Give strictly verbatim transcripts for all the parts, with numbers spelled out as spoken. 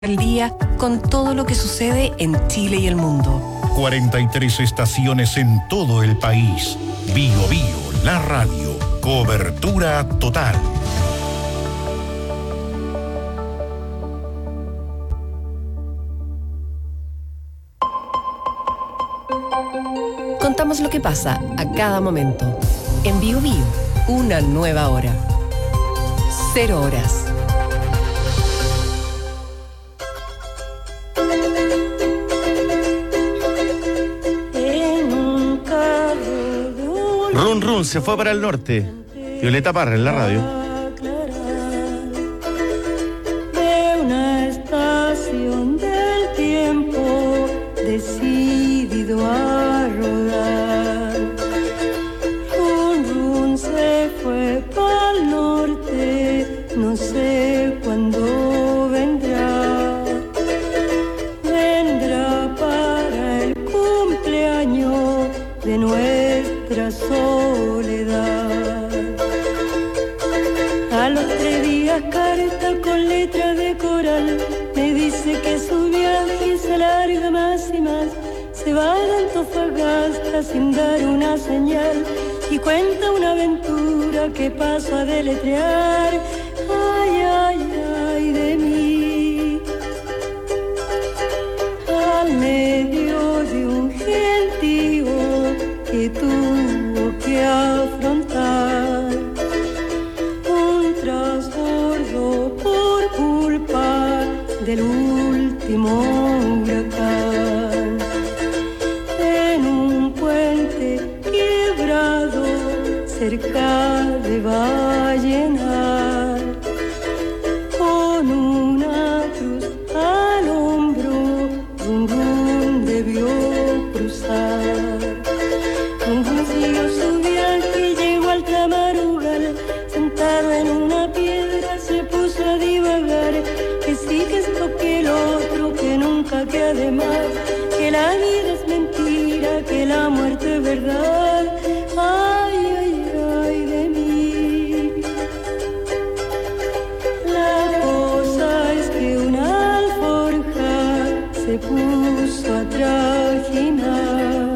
El día con todo lo que sucede en Chile y el mundo. cuarenta y tres estaciones en todo el país. Bio Bio, la radio. Cobertura total. Contamos lo que pasa a cada momento. En Bio Bio, una nueva hora. Cero horas. Run Run se fue para el norte. Violeta Parra en la radio. De una estación del tiempo decidido a rodar. Run Run se fue para el norte, no sé cuándo vendrá. Vendrá para el cumpleaños de nuestra soledad. A los tres días carta con letra de coral me dice que su viaje se alarga más y más. Se va de Antofagasta sin dar una señal y cuenta una aventura que paso a deletrear. Ay, ay, ay de mí. Al medio de un gentío que tuvo que afrontar un trasbordo por culpa del último huracán. En un puente quebrado cerca de Vallenar, con una cruz al hombro, Run Run debió cruzar. Run Run siguió su viaje y llegó al Tamarugal. Sentado en una piedra se puso a divagar. Que sí, que esto, que el otro, que nunca, que además, que la vida es mentira, que la muerte es verdad. Ay, ay, ay de mí. La cosa es que una alforja se puso a trajinar.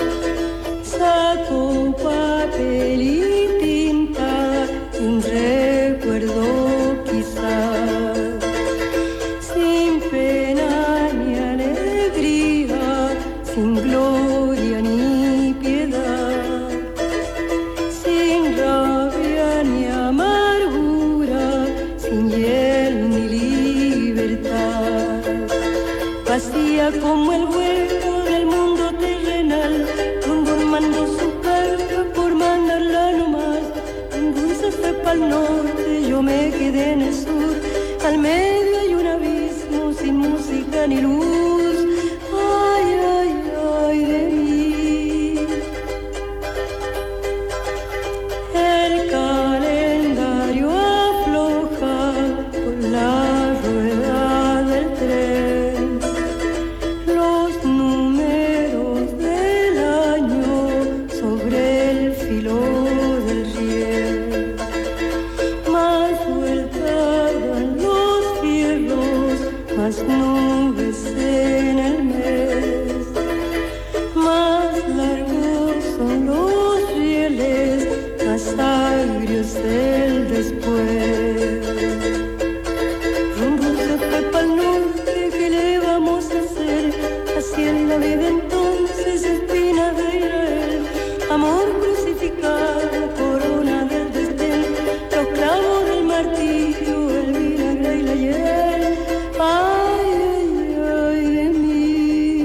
Sacó papel y tinta, un recuerdo quizás, sin pena ni alegría, sin gloria ni piedad, sin rabia ni amargura, sin hiel ni libertad. Vacía como el hueco del mundo terrenal, Run Run mandó su carta por mandarla nomás. Run Run se fue pa'l norte, yo me quedé en el sur. Al medio hay un abismo sin música ni luz. Ay, ay, ay de mí. El calendario afloja por la rueda del tren. Los números del año sobre el filo del riel. Más vueltas dan los fierros, más nubes en el mes. Más largos son los rieles, más agrios el después. Run Run se fue pa'l norte, ¿qué le vamos a hacer? Así es la vida entonces, espina de Israel. Amor crucificado, corona del desdén, los clavos del martirio, el vinagre y la hiel. Ay, ay, ay de mí.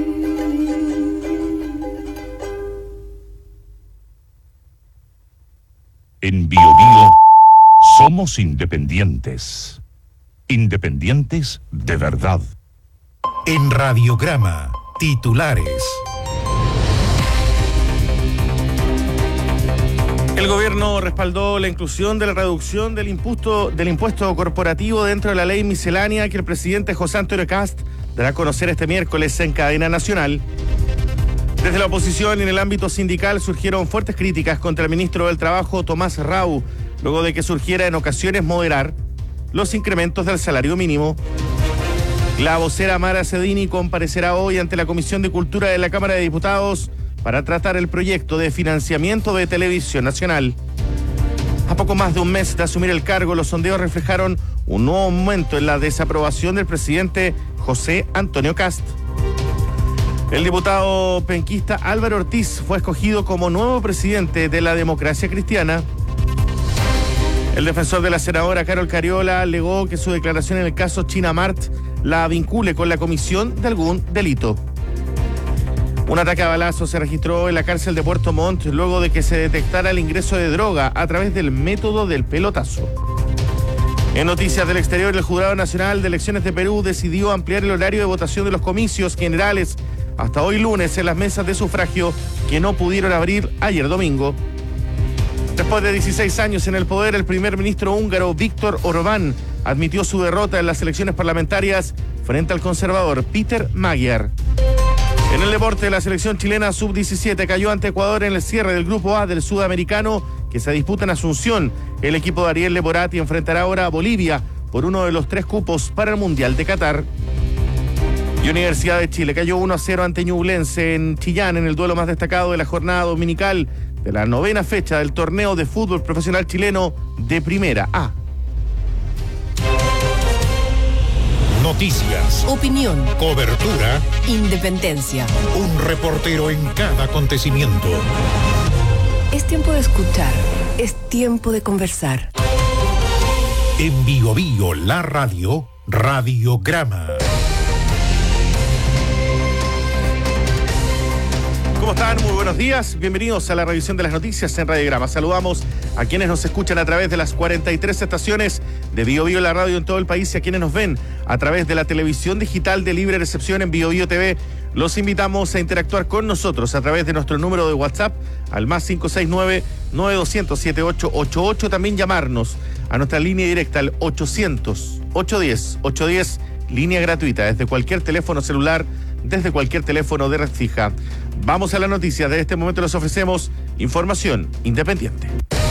En Bio Bio somos independientes. Independientes de verdad. En Radiograma, titulares. El gobierno respaldó la inclusión de la reducción del impuesto, del impuesto corporativo dentro de la ley miscelánea que el presidente José Antonio Kast dará a conocer este miércoles en cadena nacional. Desde la oposición y en el ámbito sindical surgieron fuertes críticas contra el ministro del Trabajo, Tomás Rau, luego de que surgiera en ocasiones moderar los incrementos del salario mínimo. La vocera Mara Cedini comparecerá hoy ante la Comisión de Cultura de la Cámara de Diputados para tratar el proyecto de financiamiento de Televisión Nacional. A poco más de un mes de asumir el cargo, los sondeos reflejaron un nuevo aumento en la desaprobación del presidente José Antonio Kast. El diputado penquista Álvaro Ortiz fue escogido como nuevo presidente de la Democracia Cristiana. El defensor de la senadora Carol Cariola alegó que su declaración en el caso China Mart la vincule con la comisión de algún delito. Un ataque a balazos se registró en la cárcel de Puerto Montt luego de que se detectara el ingreso de droga a través del método del pelotazo. En noticias del exterior, el Jurado Nacional de Elecciones de Perú decidió ampliar el horario de votación de los comicios generales hasta hoy lunes en las mesas de sufragio que no pudieron abrir ayer domingo. Después de dieciséis años en el poder, el primer ministro húngaro Viktor Orbán admitió su derrota en las elecciones parlamentarias frente al conservador Peter Magyar. En el deporte, la selección chilena sub diecisiete cayó ante Ecuador en el cierre del Grupo A del Sudamericano que se disputa en Asunción. El equipo de Ariel Leporati enfrentará ahora a Bolivia por uno de los tres cupos para el Mundial de Qatar. Y Universidad de Chile cayó uno a cero ante Ñublense en Chillán en el duelo más destacado de la jornada dominical de la novena fecha del torneo de fútbol profesional chileno de Primera A. Noticias, Opinión, cobertura, independencia. un reportero en cada acontecimiento. Es tiempo de escuchar, es tiempo de conversar. En Bio Bio, la radio, Radiograma. ¿Cómo están? Muy buenos días. Bienvenidos a la revisión de las noticias en Radiograma. Saludamos a quienes nos escuchan a través de las cuarenta y tres estaciones de Bio Bio la radio en todo el país y a quienes nos ven a través de la televisión digital de libre recepción en Bio Bio T V. Los invitamos a interactuar con nosotros a través de nuestro número de WhatsApp al más cinco seis nueve, nueve dos cero cero, siete ocho ocho ocho. También llamarnos a nuestra línea directa al ochocientos, ochocientos diez, ochocientos diez, línea gratuita desde cualquier teléfono celular, desde cualquier teléfono de red fija. Vamos a las noticias. De este momento les ofrecemos información independiente.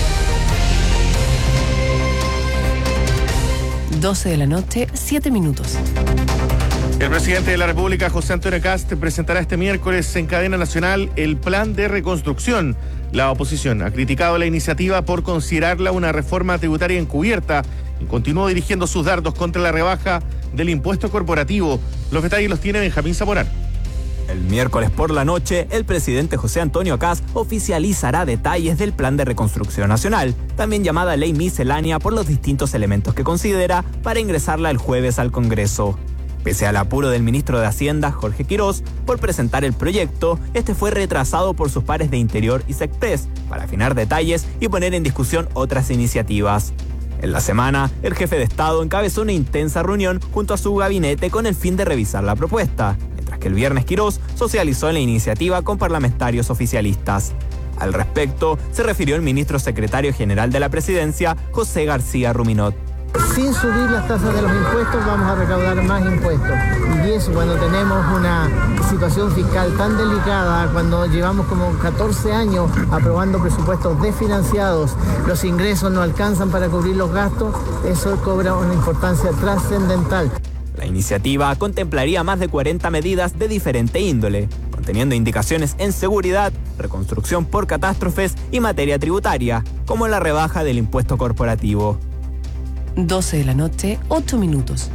doce de la noche, siete minutos. El presidente de la República, José Antonio Kast, presentará este miércoles en cadena nacional el plan de reconstrucción. La oposición ha criticado la iniciativa por considerarla una reforma tributaria encubierta y continuó dirigiendo sus dardos contra la rebaja del impuesto corporativo. Los detalles los tiene Benjamín Zamorán. El miércoles por la noche, el presidente José Antonio Kast oficializará detalles del Plan de Reconstrucción Nacional, también llamada Ley Miscelánea por los distintos elementos que considera para ingresarla el jueves al Congreso. Pese al apuro del ministro de Hacienda, Jorge Quirós, por presentar el proyecto, este fue retrasado por sus pares de Interior y SECPRES para afinar detalles y poner en discusión otras iniciativas. En la semana, el jefe de Estado encabezó una intensa reunión junto a su gabinete con el fin de revisar la propuesta, mientras que el viernes Quirós socializó la iniciativa con parlamentarios oficialistas. Al respecto, se refirió el ministro secretario general de la Presidencia, José García Ruminot. Sin subir las tasas de los impuestos vamos a recaudar más impuestos. Y eso cuando tenemos una situación fiscal tan delicada, cuando llevamos como catorce años aprobando presupuestos desfinanciados, los ingresos no alcanzan para cubrir los gastos, eso cobra una importancia trascendental. La iniciativa contemplaría más de cuarenta medidas de diferente índole, conteniendo indicaciones en seguridad, reconstrucción por catástrofes y materia tributaria, como la rebaja del impuesto corporativo. doce de la noche, ocho minutos.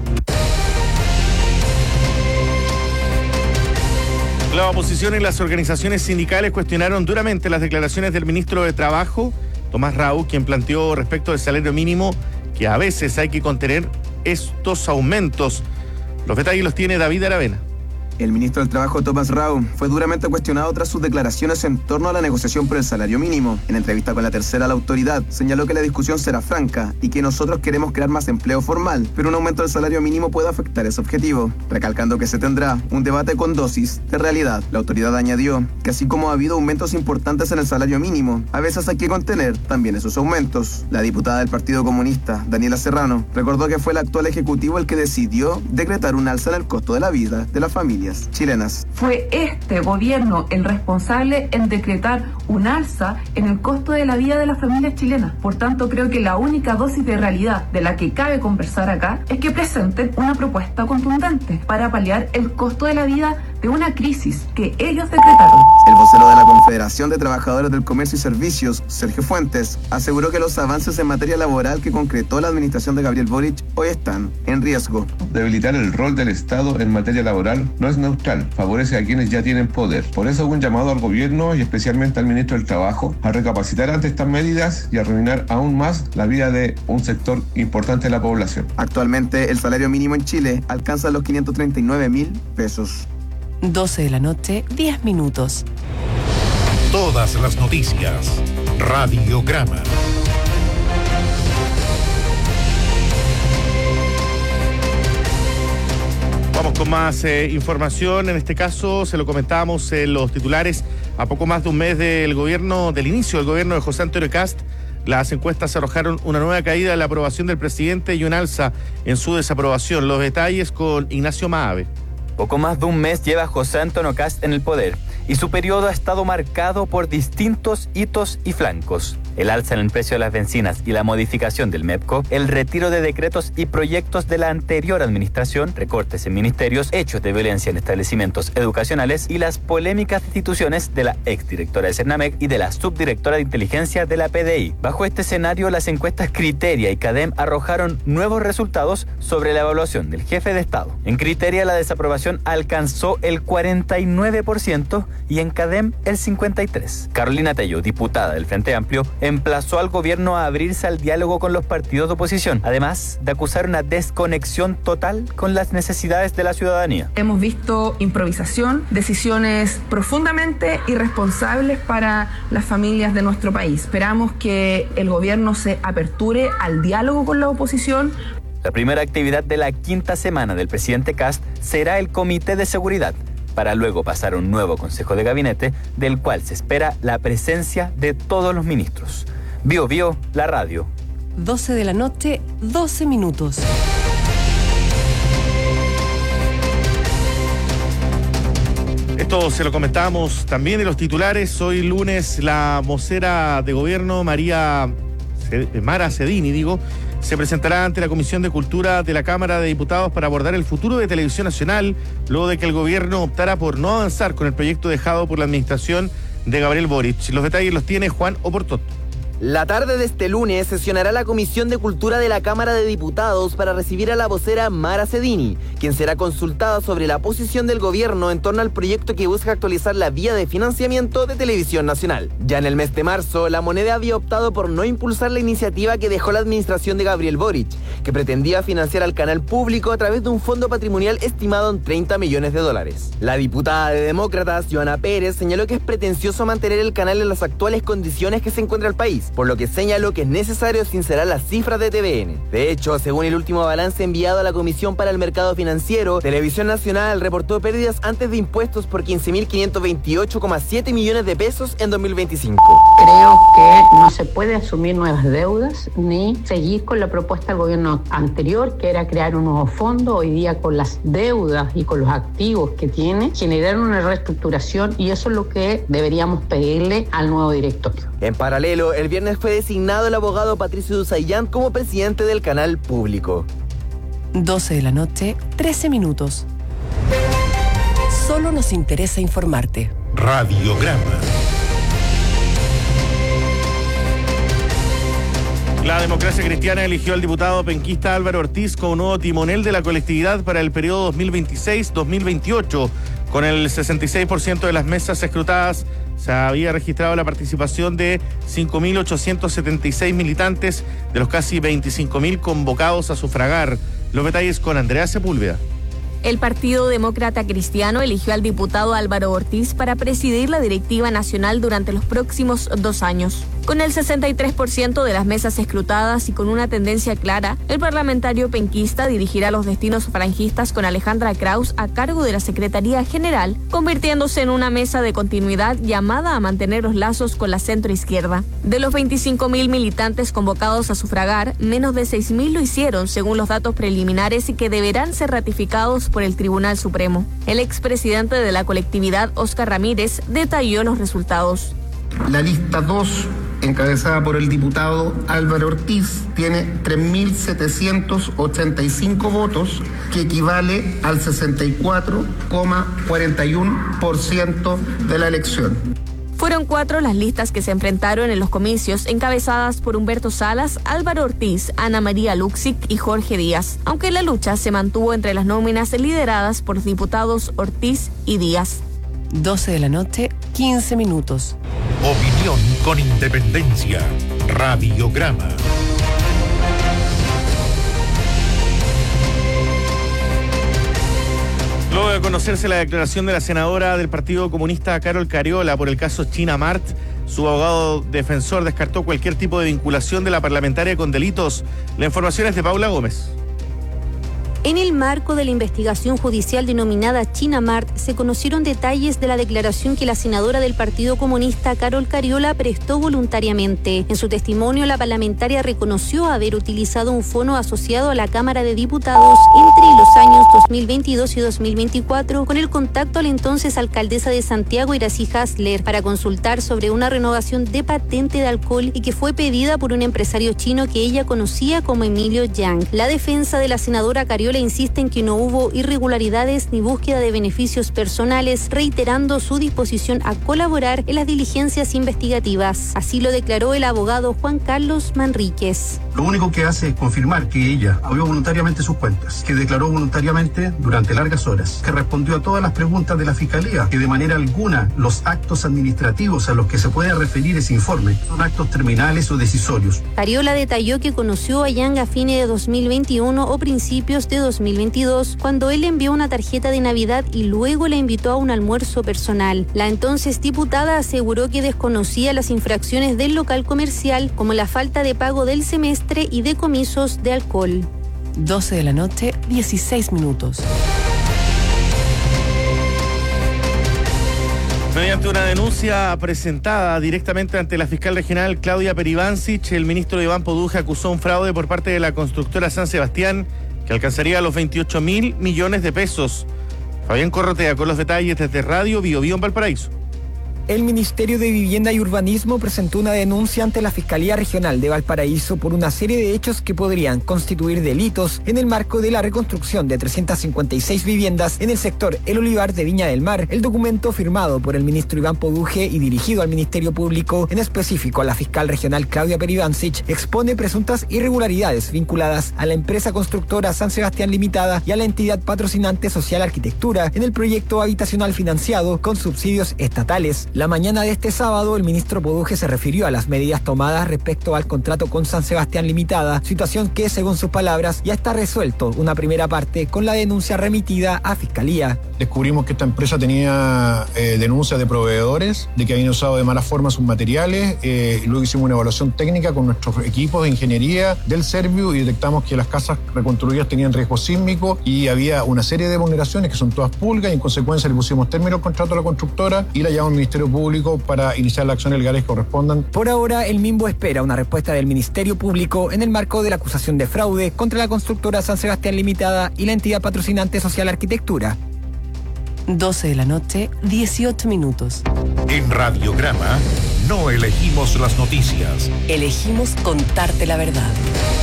La oposición y las organizaciones sindicales cuestionaron duramente las declaraciones del ministro de Trabajo, Tomás Rau, quien planteó respecto del salario mínimo que a veces hay que contener estos aumentos. Los detalles los tiene David Aravena. El ministro del Trabajo, Tomás Rau, fue duramente cuestionado tras sus declaraciones en torno a la negociación por el salario mínimo. En entrevista con La Tercera, la autoridad señaló que la discusión será franca y que nosotros queremos crear más empleo formal, pero un aumento del salario mínimo puede afectar ese objetivo, recalcando que se tendrá un debate con dosis de realidad. La autoridad añadió que así como ha habido aumentos importantes en el salario mínimo, a veces hay que contener también esos aumentos. La diputada del Partido Comunista, Daniela Serrano, recordó que fue el actual Ejecutivo el que decidió decretar un alza en el costo de la vida de la familia familias chilenas. Fue este gobierno el responsable en decretar un alza en el costo de la vida de las familias chilenas. Por tanto, creo que la única dosis de realidad de la que cabe conversar acá es que presenten una propuesta contundente para paliar el costo de la vida de una crisis que ellos decretaron. El vocero de la Confederación de Trabajadores del Comercio y Servicios, Sergio Fuentes, aseguró que los avances en materia laboral que concretó la administración de Gabriel Boric hoy están en riesgo. Debilitar el rol del Estado en materia laboral no es neutral, favorece a quienes ya tienen poder. Por eso hago un llamado al gobierno y especialmente al ministro del Trabajo a recapacitar ante estas medidas y arruinar aún más la vida de un sector importante de la población. Actualmente el salario mínimo en Chile alcanza los quinientos treinta y nueve mil pesos. doce de la noche, diez minutos. Todas las noticias. Radiograma. Vamos con más eh, información. En este caso, se lo comentábamos en los titulares, a poco más de un mes del gobierno, del inicio del gobierno de José Antonio Kast, las encuestas arrojaron una nueva caída en la aprobación del presidente y un alza en su desaprobación. Los detalles con Ignacio Maave. Poco más de un mes lleva José Antonio Kast en el poder y su periodo ha estado marcado por distintos hitos y flancos. El alza en el precio de las bencinas y la modificación del MEPCO, el retiro de decretos y proyectos de la anterior administración, recortes en ministerios, hechos de violencia en establecimientos educacionales y las polémicas destituciones de la exdirectora de Cernamec y de la subdirectora de inteligencia de la P D I. Bajo este escenario, las encuestas Criteria y CADEM arrojaron nuevos resultados sobre la evaluación del jefe de Estado. En Criteria, la desaprobación alcanzó el cuarenta y nueve por ciento y en CADEM el cincuenta y tres por ciento. Carolina Tello, diputada del Frente Amplio, emplazó al gobierno a abrirse al diálogo con los partidos de oposición, además de acusar una desconexión total con las necesidades de la ciudadanía. Hemos visto improvisación, decisiones profundamente irresponsables para las familias de nuestro país. Esperamos que el gobierno se aperture al diálogo con la oposición. La primera actividad de la quinta semana del presidente Kast será el Comité de Seguridad, para luego pasar a un nuevo Consejo de Gabinete, del cual se espera la presencia de todos los ministros. Bio Bio, la radio. doce de la noche, doce minutos. Esto se lo comentábamos también en los titulares. Hoy lunes la vocera de gobierno, María Mara Cedini, digo, se presentará ante la Comisión de Cultura de la Cámara de Diputados para abordar el futuro de Televisión Nacional, luego de que el gobierno optara por no avanzar con el proyecto dejado por la administración de Gabriel Boric. Los detalles los tiene Juan Oportot. La tarde de este lunes sesionará la Comisión de Cultura de la Cámara de Diputados para recibir a la vocera Mara Cedini, quien será consultada sobre la posición del gobierno en torno al proyecto que busca actualizar la vía de financiamiento de Televisión Nacional. Ya en el mes de marzo, la moneda había optado por no impulsar la iniciativa que dejó la administración de Gabriel Boric, que pretendía financiar al canal público a través de un fondo patrimonial estimado en treinta millones de dólares. La diputada de Demócratas, Joana Pérez, señaló que es pretencioso mantener el canal en las actuales condiciones que se encuentra el país, por lo que señaló que es necesario sincerar las cifras de T V N. De hecho, según el último balance enviado a la Comisión para el Mercado Financiero, Televisión Nacional reportó pérdidas antes de impuestos por quince mil quinientos veintiocho coma siete millones de pesos en dos mil veinticinco. Creo que no se puede asumir nuevas deudas ni seguir con la propuesta del gobierno anterior, que era crear un nuevo fondo. Hoy día, con las deudas y con los activos que tiene, generar una reestructuración, y eso es lo que deberíamos pedirle al nuevo directorio. En paralelo, el viernes fue designado el abogado Patricio Duzayán como presidente del canal público. doce de la noche, trece minutos. Solo nos interesa informarte. Radiograma. La Democracia Cristiana eligió al diputado penquista Álvaro Ortiz como nuevo timonel de la colectividad para el periodo dos mil veintiséis dos mil veintiocho. Con el sesenta y seis por ciento de las mesas escrutadas, se había registrado la participación de cinco mil ochocientos setenta y seis militantes de los casi veinticinco mil convocados a sufragar. Los detalles con Andrea Sepúlveda. El Partido Demócrata Cristiano eligió al diputado Álvaro Ortiz para presidir la directiva nacional durante los próximos dos años. Con el sesenta y tres por ciento de las mesas escrutadas y con una tendencia clara, el parlamentario penquista dirigirá los destinos franjistas con Alejandra Kraus a cargo de la Secretaría General, convirtiéndose en una mesa de continuidad llamada a mantener los lazos con la centroizquierda. De los veinticinco mil militantes convocados a sufragar, menos de seis mil lo hicieron, según los datos preliminares y que deberán ser ratificados por el Tribunal Supremo. El expresidente de la colectividad, Óscar Ramírez, detalló los resultados. La lista dos, encabezada por el diputado Álvaro Ortiz, tiene tres mil setecientos ochenta y cinco votos, que equivale al sesenta y cuatro coma cuarenta y uno por ciento de la elección. Fueron cuatro las listas que se enfrentaron en los comicios, encabezadas por Humberto Salas, Álvaro Ortiz, Ana María Luxic y Jorge Díaz, aunque la lucha se mantuvo entre las nóminas lideradas por los diputados Ortiz y Díaz. doce de la noche, quince minutos. Opinión con independencia. Radiograma. Luego de conocerse la declaración de la senadora del Partido Comunista Carol Cariola por el caso China Mart, su abogado defensor descartó cualquier tipo de vinculación de la parlamentaria con delitos. La información es de Paula Gómez. En el marco de la investigación judicial denominada China Mart, se conocieron detalles de la declaración que la senadora del Partido Comunista, Carol Cariola, prestó voluntariamente. En su testimonio, la parlamentaria reconoció haber utilizado un fono asociado a la Cámara de Diputados entre los años dos mil veintidós y dos mil veinticuatro con el contacto a la entonces alcaldesa de Santiago, Iracy Hasler, para consultar sobre una renovación de patente de alcohol y que fue pedida por un empresario chino que ella conocía como Emilio Yang. La defensa de la senadora Cariola insiste en que no hubo irregularidades ni búsqueda de beneficios personales, reiterando su disposición a colaborar en las diligencias investigativas. Así lo declaró el abogado Juan Carlos Manríquez. Lo único que hace es confirmar que ella abrió voluntariamente sus cuentas, que declaró voluntariamente durante largas horas, que respondió a todas las preguntas de la Fiscalía, que de manera alguna los actos administrativos a los que se puede referir ese informe son actos terminales o decisorios. Cariola detalló que conoció a Yang a fines de dos mil veintiuno o principios de dos mil veintidós, cuando él envió una tarjeta de Navidad y luego la invitó a un almuerzo personal. La entonces diputada aseguró que desconocía las infracciones del local comercial, como la falta de pago del semestre y decomisos de alcohol. doce de la noche, dieciséis minutos. Mediante una denuncia presentada directamente ante la fiscal regional Claudia Peribancic, el ministro Iván Poduje acusó un fraude por parte de la constructora San Sebastián que alcanzaría los veintiocho mil millones de pesos. Fabián Corrotea con los detalles desde Radio Bio Bio en Valparaíso. El Ministerio de Vivienda y Urbanismo presentó una denuncia ante la Fiscalía Regional de Valparaíso por una serie de hechos que podrían constituir delitos en el marco de la reconstrucción de trescientas cincuenta y seis viviendas en el sector El Olivar de Viña del Mar. El documento firmado por el ministro Iván Poduje y dirigido al Ministerio Público, en específico a la fiscal regional Claudia Peribancic, expone presuntas irregularidades vinculadas a la empresa constructora San Sebastián Limitada y a la entidad patrocinante Social Arquitectura en el proyecto habitacional financiado con subsidios estatales. La mañana de este sábado, el ministro Poduje se refirió a las medidas tomadas respecto al contrato con San Sebastián Limitada, situación que, según sus palabras, ya está resuelto una primera parte con la denuncia remitida a Fiscalía. Descubrimos que esta empresa tenía eh, denuncias de proveedores, de que habían usado de mala forma sus materiales, eh, luego hicimos una evaluación técnica con nuestros equipos de ingeniería del Serviu y detectamos que las casas reconstruidas tenían riesgo sísmico y había una serie de vulneraciones que son todas públicas y en consecuencia le pusimos término al contrato a la constructora y la llamamos al Ministerio Público para iniciar las acciones legales que correspondan. Por ahora, el Mimbo espera una respuesta del Ministerio Público en el marco de la acusación de fraude contra la constructora San Sebastián Limitada y la entidad patrocinante Social Arquitectura. doce de la noche, dieciocho minutos. En Radiograma no elegimos las noticias. Elegimos contarte la verdad.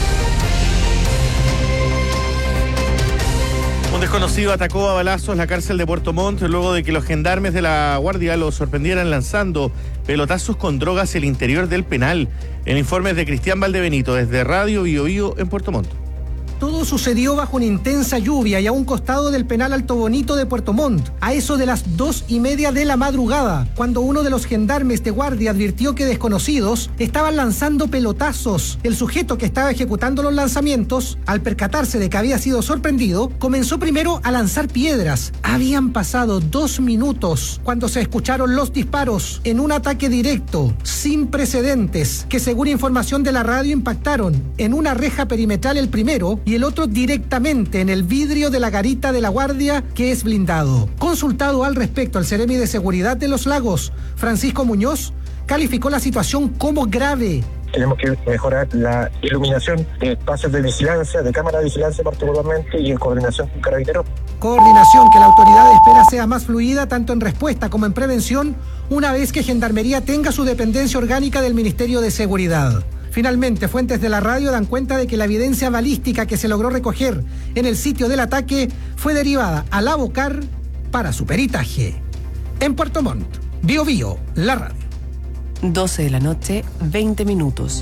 Un desconocido atacó a balazos la cárcel de Puerto Montt luego de que los gendarmes de la Guardia lo sorprendieran lanzando pelotazos con drogas en el interior del penal. El informe es de Cristian Valdebenito desde Radio Bio Bio en Puerto Montt. Todo sucedió bajo una intensa lluvia y a un costado del penal Alto Bonito de Puerto Montt, a eso de las dos y media de la madrugada, cuando uno de los gendarmes de guardia advirtió que desconocidos estaban lanzando pelotazos. El sujeto que estaba ejecutando los lanzamientos, al percatarse de que había sido sorprendido, comenzó primero a lanzar piedras. Habían pasado dos minutos cuando se escucharon los disparos en un ataque directo, sin precedentes, que según información de la radio impactaron en una reja perimetral el primero y el otro directamente en el vidrio de la garita de la guardia, que es blindado. Consultado al respecto al Seremi de Seguridad de Los Lagos, Francisco Muñoz calificó la situación como grave. Tenemos que mejorar la iluminación de espacios de vigilancia, de cámara de vigilancia particularmente, y en coordinación con Carabineros. Coordinación que la autoridad espera sea más fluida tanto en respuesta como en prevención, una vez que Gendarmería tenga su dependencia orgánica del Ministerio de Seguridad. Finalmente, fuentes de la radio dan cuenta de que la evidencia balística que se logró recoger en el sitio del ataque fue derivada a la Bocar para su peritaje. En Puerto Montt, Bio Bio, la radio. doce de la noche, veinte minutos.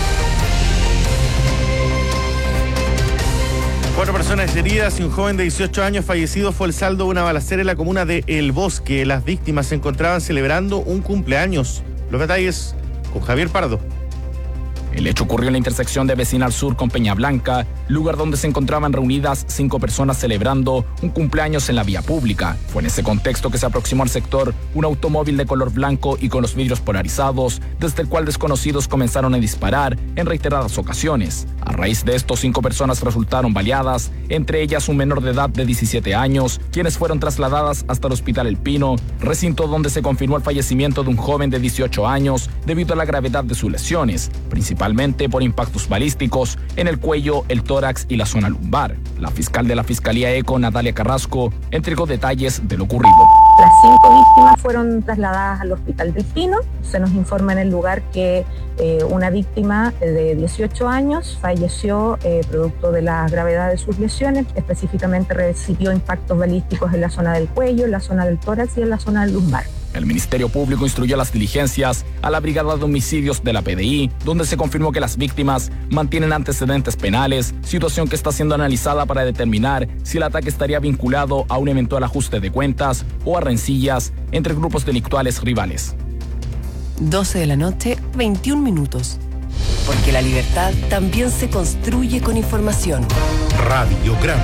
Cuatro personas heridas y un joven de dieciocho años fallecido fue el saldo de una balacera en la comuna de El Bosque. Las víctimas se encontraban celebrando un cumpleaños. Los detalles con Javier Pardo. El hecho ocurrió en la intersección de Vecinal Sur con Peña Blanca, lugar donde se encontraban reunidas cinco personas celebrando un cumpleaños en la vía pública. Fue en ese contexto que se aproximó al sector un automóvil de color blanco y con los vidrios polarizados, desde el cual desconocidos comenzaron a disparar en reiteradas ocasiones. A raíz de esto, cinco personas resultaron baleadas, entre ellas un menor de edad de diecisiete años, quienes fueron trasladadas hasta el Hospital El Pino, recinto donde se confirmó el fallecimiento de un joven de dieciocho años debido a la gravedad de sus lesiones, principalmente por impactos balísticos en el cuello, el tórax y la zona lumbar. La fiscal de la Fiscalía ECO, Natalia Carrasco, entregó detalles de lo ocurrido. Las cinco víctimas fueron trasladadas al Hospital del Pino. Se nos informa en el lugar que eh, una víctima de dieciocho años falleció eh, producto de la gravedad de sus lesiones. Específicamente recibió impactos balísticos en la zona del cuello, en la zona del tórax y en la zona del lumbar. El Ministerio Público instruyó las diligencias a la Brigada de Homicidios de la P D I, donde se confirmó que las víctimas mantienen antecedentes penales, situación que está siendo analizada para determinar si el ataque estaría vinculado a un eventual ajuste de cuentas o a rencillas entre grupos delictuales rivales. doce de la noche, veintiún minutos. Porque la libertad también se construye con información. Radiograma.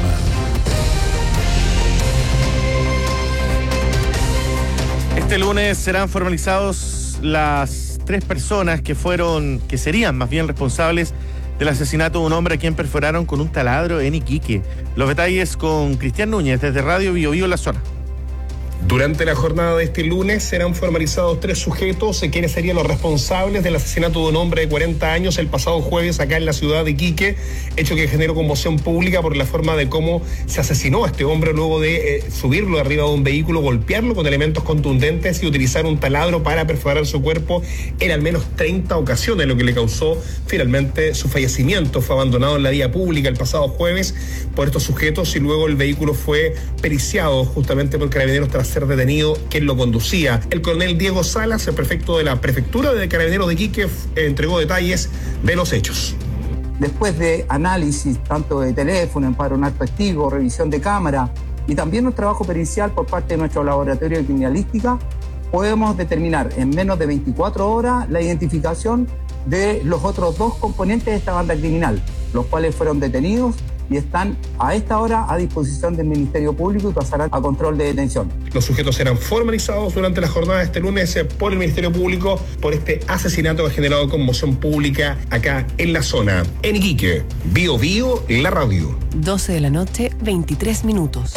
Este lunes serán formalizados las tres personas que fueron, que serían más bien responsables del asesinato de un hombre a quien perforaron con un taladro en Iquique. Los detalles con Cristian Núñez desde Radio Bio Bio La Zona. Durante la jornada de este lunes serán formalizados tres sujetos, quienes serían los responsables del asesinato de un hombre de cuarenta años el pasado jueves acá en la ciudad de Iquique, hecho que generó conmoción pública por la forma de cómo se asesinó a este hombre luego de eh, subirlo arriba de un vehículo, golpearlo con elementos contundentes y utilizar un taladro para perforar su cuerpo en al menos treinta ocasiones, lo que le causó finalmente su fallecimiento. Fue abandonado en la vía pública el pasado jueves por estos sujetos y luego el vehículo fue periciado justamente por Carabineros tras ser detenido quien lo conducía. El coronel Diego Salas, el prefecto de la Prefectura de Carabineros de Iquique, entregó detalles de los hechos. Después de análisis tanto de teléfono, empadronar testigos, revisión de cámara y también un trabajo pericial por parte de nuestro laboratorio de criminalística, podemos determinar en menos de veinticuatro horas la identificación de los otros dos componentes de esta banda criminal, los cuales fueron detenidos y están a esta hora a disposición del Ministerio Público y pasarán a control de detención. Los sujetos serán formalizados durante la jornada de este lunes por el Ministerio Público por este asesinato que ha generado conmoción pública acá en la zona. En Iquique, Bio Bio, la radio. doce de la noche, veintitrés minutos.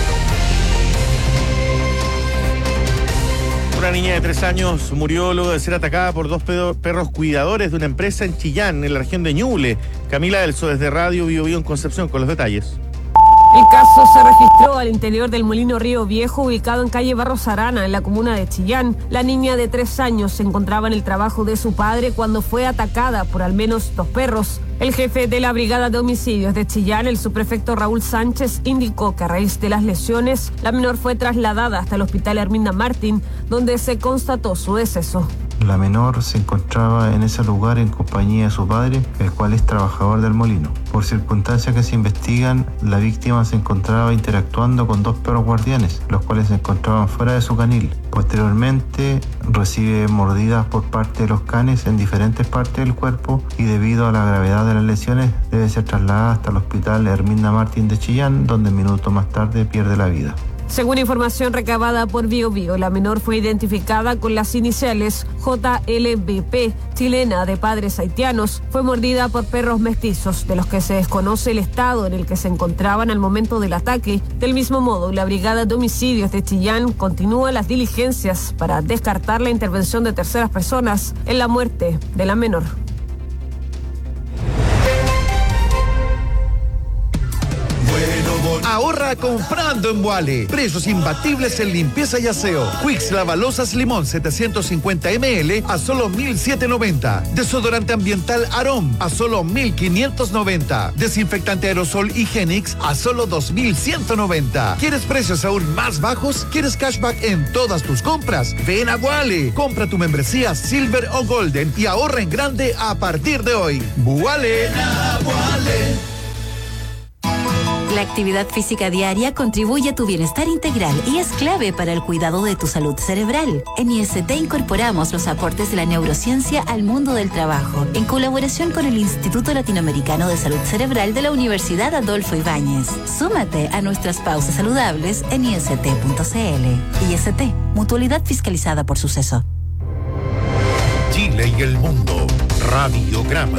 Una niña de tres años murió luego de ser atacada por dos perros cuidadores de una empresa en Chillán, en la región de Ñuble. Camila Elso, desde Radio Bio Bio en Concepción, con los detalles. El caso se registró al interior del Molino Río Viejo, ubicado en calle Barros Arana, en la comuna de Chillán. La niña de tres años se encontraba en el trabajo de su padre cuando fue atacada por al menos dos perros. El jefe de la Brigada de Homicidios de Chillán, el subprefecto Raúl Sánchez, indicó que a raíz de las lesiones, la menor fue trasladada hasta el hospital Herminda Martín, donde se constató su deceso. la menor se encontraba en ese lugar en compañía de su padre, el cual es trabajador del molino. Por circunstancias que se investigan, la víctima se encontraba interactuando con dos perros guardianes, los cuales se encontraban fuera de su canil. Posteriormente recibe mordidas por parte de los canes en diferentes partes del cuerpo y debido a la gravedad de las lesiones debe ser trasladada hasta el hospital Herminda Martín de Chillán, donde minutos más tarde pierde la vida. Según información recabada por Bio Bio, la menor fue identificada con las iniciales J L B P, chilena de padres haitianos. Fue mordida por perros mestizos, de los que se desconoce el estado en el que se encontraban al momento del ataque. Del mismo modo, la Brigada de Homicidios de Chillán continúa las diligencias para descartar la intervención de terceras personas en la muerte de la menor. Ahorra comprando en Wally. Precios imbatibles en limpieza y aseo. Quicks Lavalosas Limón setecientos cincuenta mililitros a solo mil setecientos noventa. Desodorante ambiental Arom a solo mil quinientos noventa. Desinfectante aerosol Higienix a solo dos mil ciento noventa. ¿Quieres precios aún más bajos? ¿Quieres cashback en todas tus compras? Ven a Wally. Compra tu membresía Silver o Golden y ahorra en grande a partir de hoy. Wally. La actividad física diaria contribuye a tu bienestar integral y es clave para el cuidado de tu salud cerebral. En I S T incorporamos los aportes de la neurociencia al mundo del trabajo, en colaboración con el Instituto Latinoamericano de Salud Cerebral de la Universidad Adolfo Ibáñez. Súmate a nuestras pausas saludables en i s t punto c l. I S T, mutualidad fiscalizada por Suceso. Chile y el mundo. Radiograma.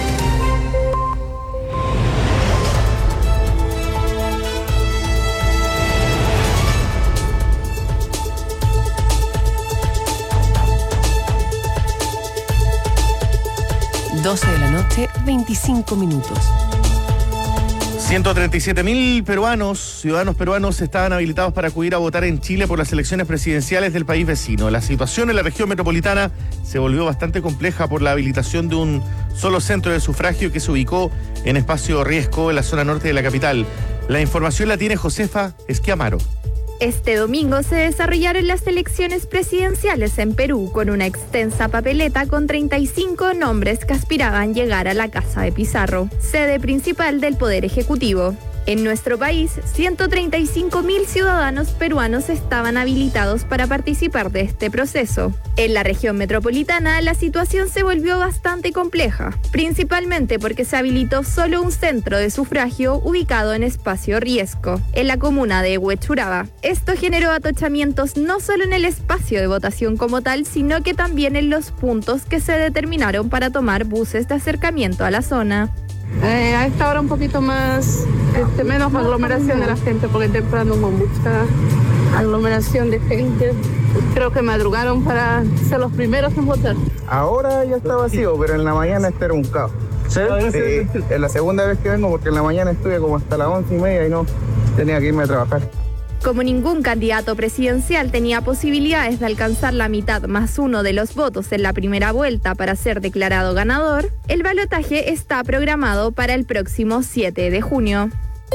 doce de la noche, veinticinco minutos. ciento treinta y siete mil peruanos, ciudadanos peruanos, estaban habilitados para acudir a votar en Chile por las elecciones presidenciales del país vecino. La situación en la región metropolitana se volvió bastante compleja por la habilitación de un solo centro de sufragio que se ubicó en Espacio Riesco, en la zona norte de la capital. La información la tiene Josefa Esquiamaro. Este domingo se desarrollaron las elecciones presidenciales en Perú con una extensa papeleta con treinta y cinco nombres que aspiraban llegar a la Casa de Pizarro, sede principal del Poder Ejecutivo. En nuestro país, ciento treinta y cinco mil ciudadanos peruanos estaban habilitados para participar de este proceso. En la región metropolitana, la situación se volvió bastante compleja, principalmente porque se habilitó solo un centro de sufragio ubicado en Espacio Riesco, en la comuna de Huechuraba. Esto generó atochamientos no solo en el espacio de votación como tal, sino que también en los puntos que se determinaron para tomar buses de acercamiento a la zona. Eh, a esta hora un poquito más, este, menos aglomeración de la gente, porque temprano hubo mucha aglomeración de gente. Creo que madrugaron para ser los primeros en votar. Ahora ya está vacío, pero en la mañana este era un caos. ¿Sí? Sí, es la segunda vez que vengo porque en la mañana estuve como hasta las once y media y no tenía que irme a trabajar. Como ningún candidato presidencial tenía posibilidades de alcanzar la mitad más uno de los votos en la primera vuelta para ser declarado ganador, el balotaje está programado para el próximo siete de junio.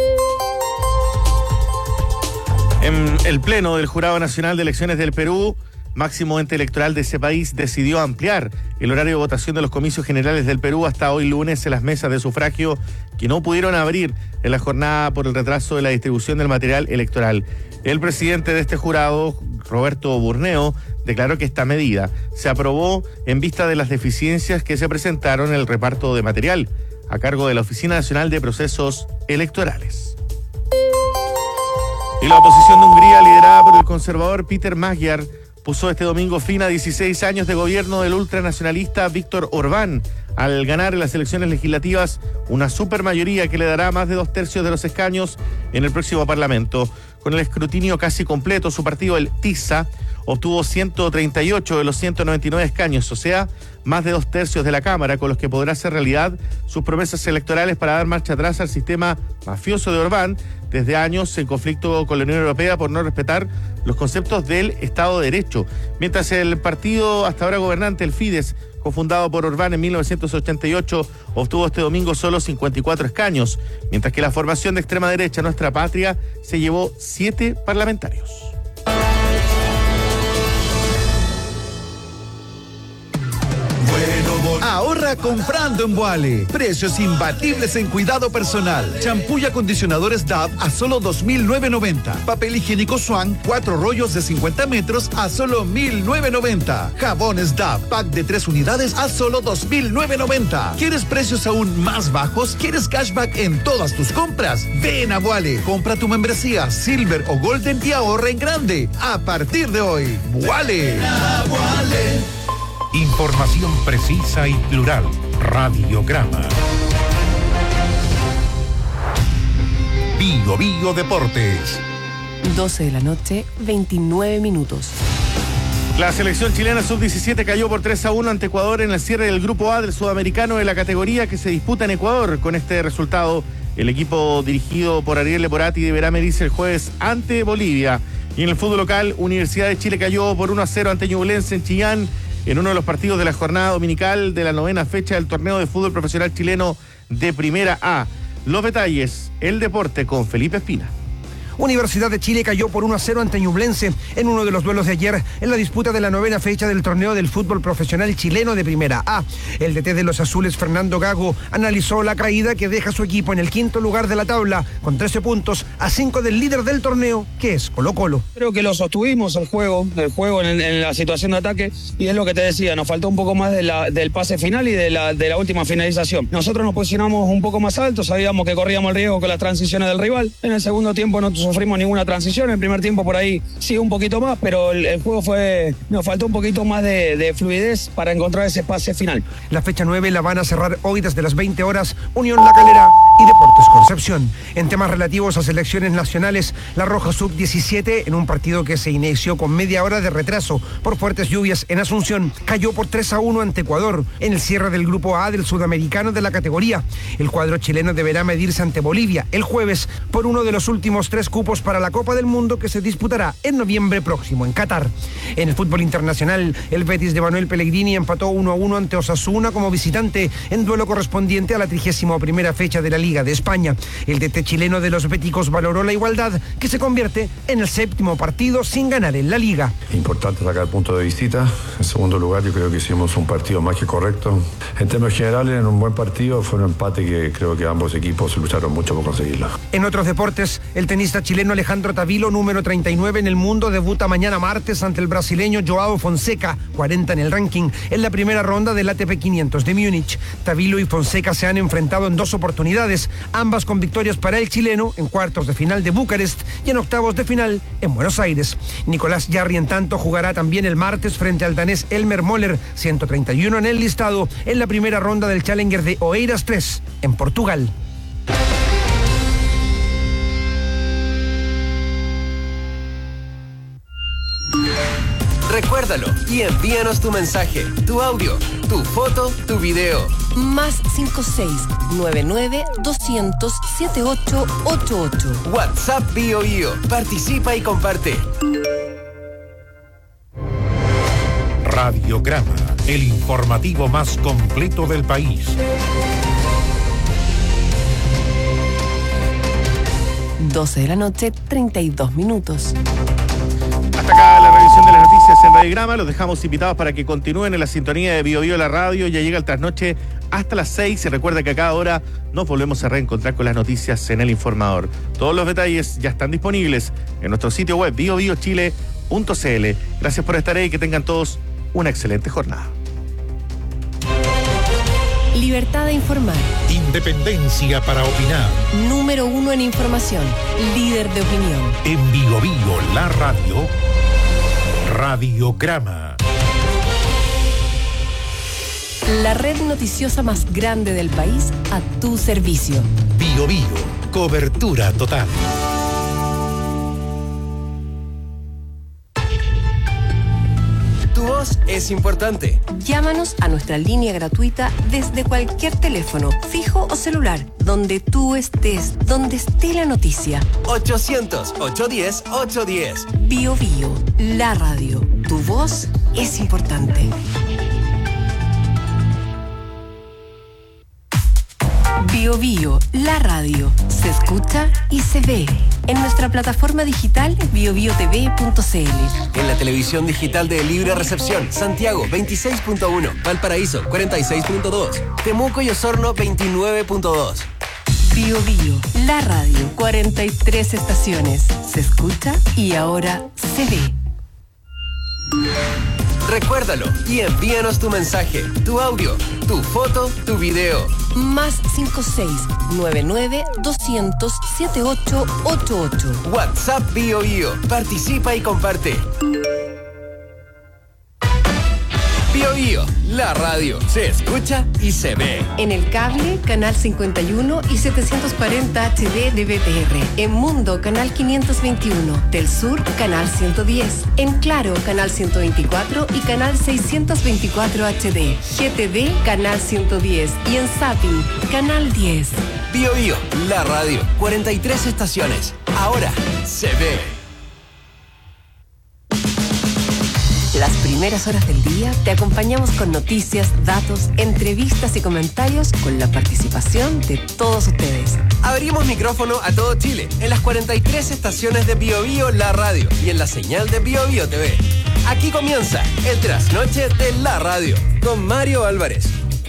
En el Pleno del Jurado Nacional de Elecciones del Perú, máximo ente electoral de ese país, decidió ampliar el horario de votación de los comicios generales del Perú hasta hoy lunes en las mesas de sufragio que no pudieron abrir en la jornada por el retraso de la distribución del material electoral. El presidente de este jurado, Roberto Burneo, declaró que esta medida se aprobó en vista de las deficiencias que se presentaron en el reparto de material a cargo de la Oficina Nacional de Procesos Electorales. Y la oposición de Hungría, liderada por el conservador Peter Magyar, puso este domingo fin a dieciséis años de gobierno del ultranacionalista Víctor Orbán, al ganar en las elecciones legislativas una supermayoría que le dará más de dos tercios de los escaños en el próximo Parlamento. Con el escrutinio casi completo, su partido, el TISA, obtuvo ciento treinta y ocho de los ciento noventa y nueve escaños, o sea, más de dos tercios de la Cámara, con los que podrá hacer realidad sus promesas electorales para dar marcha atrás al sistema mafioso de Orbán, desde años en conflicto con la Unión Europea por no respetar los conceptos del Estado de Derecho. Mientras el partido hasta ahora gobernante, el Fidesz, cofundado por Orbán en mil novecientos ochenta y ocho, obtuvo este domingo solo cincuenta y cuatro escaños, mientras que la formación de extrema derecha, Nuestra Patria, se llevó siete parlamentarios. Ahorra comprando en Vuale. Precios imbatibles en cuidado personal. Champú y acondicionadores D A V a solo dos mil novecientos noventa. Papel higiénico Swan, cuatro rollos de cincuenta metros a solo mil novecientos noventa. Jabones D A V, pack de tres unidades a solo dos mil novecientos noventa. ¿Quieres precios aún más bajos? ¿Quieres cashback en todas tus compras? Ven a Vuale. Compra tu membresía Silver o Golden y ahorra en grande. A partir de hoy, Vuale. Información precisa y plural. Radiograma. Bio Bio Deportes. doce de la noche, veintinueve minutos. La selección chilena sub diecisiete cayó por tres a uno ante Ecuador en el cierre del Grupo A del Sudamericano de la categoría que se disputa en Ecuador. Con este resultado, el equipo dirigido por Ariel Leporati deberá medirse el jueves ante Bolivia. Y en el fútbol local, Universidad de Chile cayó por uno a cero ante Ñublense en Chillán en uno de los partidos de la jornada dominical de la novena fecha del torneo de fútbol profesional chileno de Primera A. Los detalles, el deporte con Felipe Espina. Universidad de Chile cayó por uno a cero ante Ñublense en uno de los duelos de ayer en la disputa de la novena fecha del torneo del fútbol profesional chileno de Primera A. El D T de los azules, Fernando Gago, analizó la caída que deja su equipo en el quinto lugar de la tabla, con trece puntos a cinco del líder del torneo, que es Colo Colo. Creo que lo sostuvimos el juego, el juego en, en la situación de ataque, y es lo que te decía, nos faltó un poco más de la, del pase final y de la, de la última finalización. Nosotros nos posicionamos un poco más alto, sabíamos que corríamos el riesgo con las transiciones del rival. En el segundo tiempo no sufrimos ninguna transición, en el primer tiempo por ahí sí un poquito más, pero el, el juego fue, nos faltó un poquito más de, de fluidez para encontrar ese pase final. La fecha nueve la van a cerrar hoy desde las veinte horas Unión La Calera y Deportes Concepción. En temas relativos a selecciones nacionales, la Roja sub diecisiete, en un partido que se inició con media hora de retraso por fuertes lluvias en Asunción, cayó por tres a uno ante Ecuador en el cierre del Grupo A del Sudamericano de la categoría. El cuadro chileno deberá medirse ante Bolivia el jueves por uno de los últimos tres cupos para la Copa del Mundo que se disputará en noviembre próximo en Qatar. En el fútbol internacional, el Betis de Manuel Pellegrini empató uno a uno ante Osasuna como visitante en duelo correspondiente a la trigésima primera fecha de la Liga de España. El D T chileno de los béticos valoró la igualdad, que se convierte en el séptimo partido sin ganar en la Liga. Importante sacar el punto de visita. En segundo lugar, yo creo que hicimos un partido más que correcto. En términos generales, en un buen partido, fue un empate que creo que ambos equipos lucharon mucho por conseguirlo. En otros deportes, el tenista chileno Alejandro Tavilo, número treinta y nueve en el mundo, debuta mañana martes ante el brasileño Joao Fonseca, cuarenta en el ranking, en la primera ronda del A T P quinientos de Múnich. Tavilo y Fonseca se han enfrentado en dos oportunidades, ambas con victorias para el chileno en cuartos de final de Bucarest y en octavos de final en Buenos Aires. Nicolás Jarry, en tanto, jugará también el martes frente al danés Elmer Moller, ciento treinta y uno en el listado, en la primera ronda del Challenger de Oeiras tres, en Portugal. Recuérdalo y envíanos tu mensaje, tu audio, tu foto, tu video. Más cinco seis nueve nueve doscientos setenta y ocho ochenta y ocho. WhatsApp Bio Bio. Participa y comparte. Radiograma, el informativo más completo del país. doce de la noche, treinta y dos minutos. Hasta acá la revisión de las noticias en Radiograma. Los dejamos invitados para que continúen en la sintonía de Bio Bio la radio. Ya llega el trasnoche hasta las seis. Y recuerda que a cada hora nos volvemos a reencontrar con las noticias en El Informador. Todos los detalles ya están disponibles en nuestro sitio web bio bio chile punto c l. Gracias por estar ahí y que tengan todos una excelente jornada. Libertad de informar. Independencia para opinar. Número uno en información. Líder de opinión. En Bio Bio la radio. Radiograma. La red noticiosa más grande del país a tu servicio. Bio Bio. Cobertura total. Tu voz es importante. Llámanos a nuestra línea gratuita desde cualquier teléfono, fijo o celular, donde tú estés, donde esté la noticia. ochocientos, ochocientos diez, ochocientos diez. Bio Bio, la radio. Tu voz es importante. Bio Bio, la radio, se escucha y se ve. En nuestra plataforma digital bio bio t v punto c l. En la televisión digital de Libre Recepción, Santiago veintiséis punto uno, Valparaíso cuarenta y seis punto dos, Temuco y Osorno veintinueve punto dos. Bio Bio, la radio, cuarenta y tres estaciones. Se escucha y ahora se ve. Recuérdalo y envíanos tu mensaje, tu audio, tu foto, tu video. Más cinco seis nueve nueve doscientos setenta y ocho ochenta y ocho. WhatsApp Bio Bio. Participa y comparte. Bio Bio, la radio, se escucha y se ve. En el cable, canal cincuenta y uno y setecientos cuarenta H D de B T R. En Mundo, canal quinientos veintiuno. Del Sur, canal ciento diez. En Claro, canal ciento veinticuatro y canal seiscientos veinticuatro H D. G T D, canal ciento diez. Y en Zapping, canal diez. Bio Bio, la radio, cuarenta y tres estaciones. Ahora se ve. Las primeras horas del día te acompañamos con noticias, datos, entrevistas y comentarios con la participación de todos ustedes. Abrimos micrófono a todo Chile en las cuarenta y tres estaciones de Bio Bio, la radio y en la señal de Bio Bio T V. Aquí comienza el trasnoche de la radio con Mario Álvarez.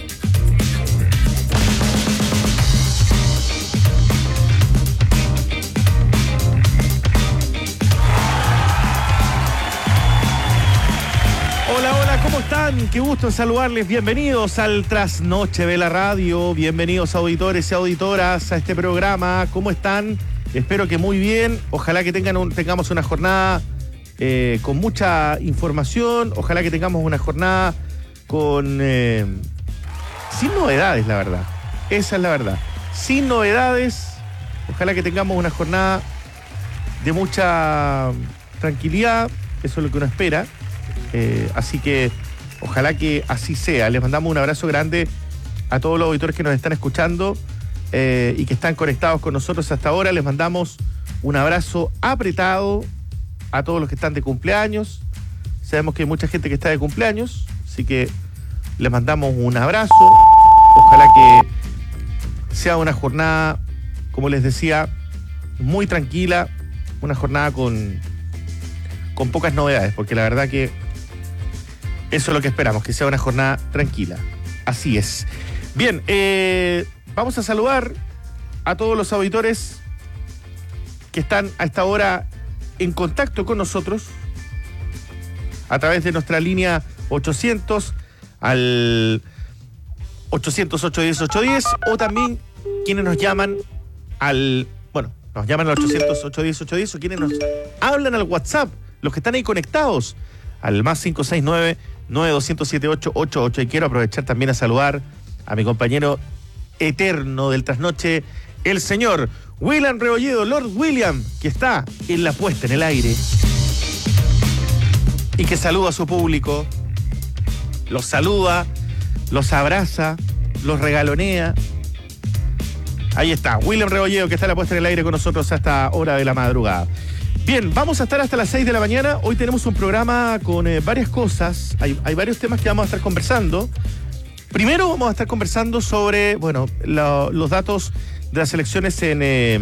Hola, hola, ¿cómo están? Qué gusto en saludarles. Bienvenidos al Trasnoche de la Radio. Bienvenidos auditores y auditoras a este programa. ¿Cómo están? Espero que muy bien. Ojalá que tengan un, tengamos una jornada eh, con mucha información. Ojalá que tengamos una jornada con eh, sin novedades, la verdad. Esa es la verdad. Sin novedades. Ojalá que tengamos una jornada de mucha tranquilidad. Eso es lo que uno espera. Eh, así que ojalá que así sea. Les mandamos un abrazo grande a todos los auditores que nos están escuchando eh, y que están conectados con nosotros hasta ahora. Les mandamos un abrazo apretado a todos los que están de cumpleaños. Sabemos que hay mucha gente que está de cumpleaños, así que les mandamos un abrazo. Ojalá que sea una jornada, como les decía, muy tranquila, una jornada con, con pocas novedades, porque la verdad que eso es lo que esperamos, que sea una jornada tranquila. Así es. Bien, eh, vamos a saludar a todos los auditores que están a esta hora en contacto con nosotros a través de nuestra línea ochocientos al ochocientos ocho diez ocho diez o también quienes nos llaman al, bueno, nos llaman al ochocientos ocho diez ocho diez o quienes nos hablan al WhatsApp, los que están ahí conectados al más cinco seis nueve nueve dos cero siete ocho ocho ocho. Y quiero aprovechar también a saludar a mi compañero eterno del trasnoche, el señor William Rebolledo, Lord William, que está en la puesta en el aire y que saluda a su público, los saluda, los abraza, los regalonea. Ahí está, William Rebolledo, que está en la puesta en el aire con nosotros a esta hora de la madrugada. Bien, vamos a estar hasta las seis de la mañana. Hoy tenemos un programa con eh, varias cosas. Hay, hay varios temas que vamos a estar conversando. Primero vamos a estar conversando sobre, bueno, lo, los datos de las elecciones en eh,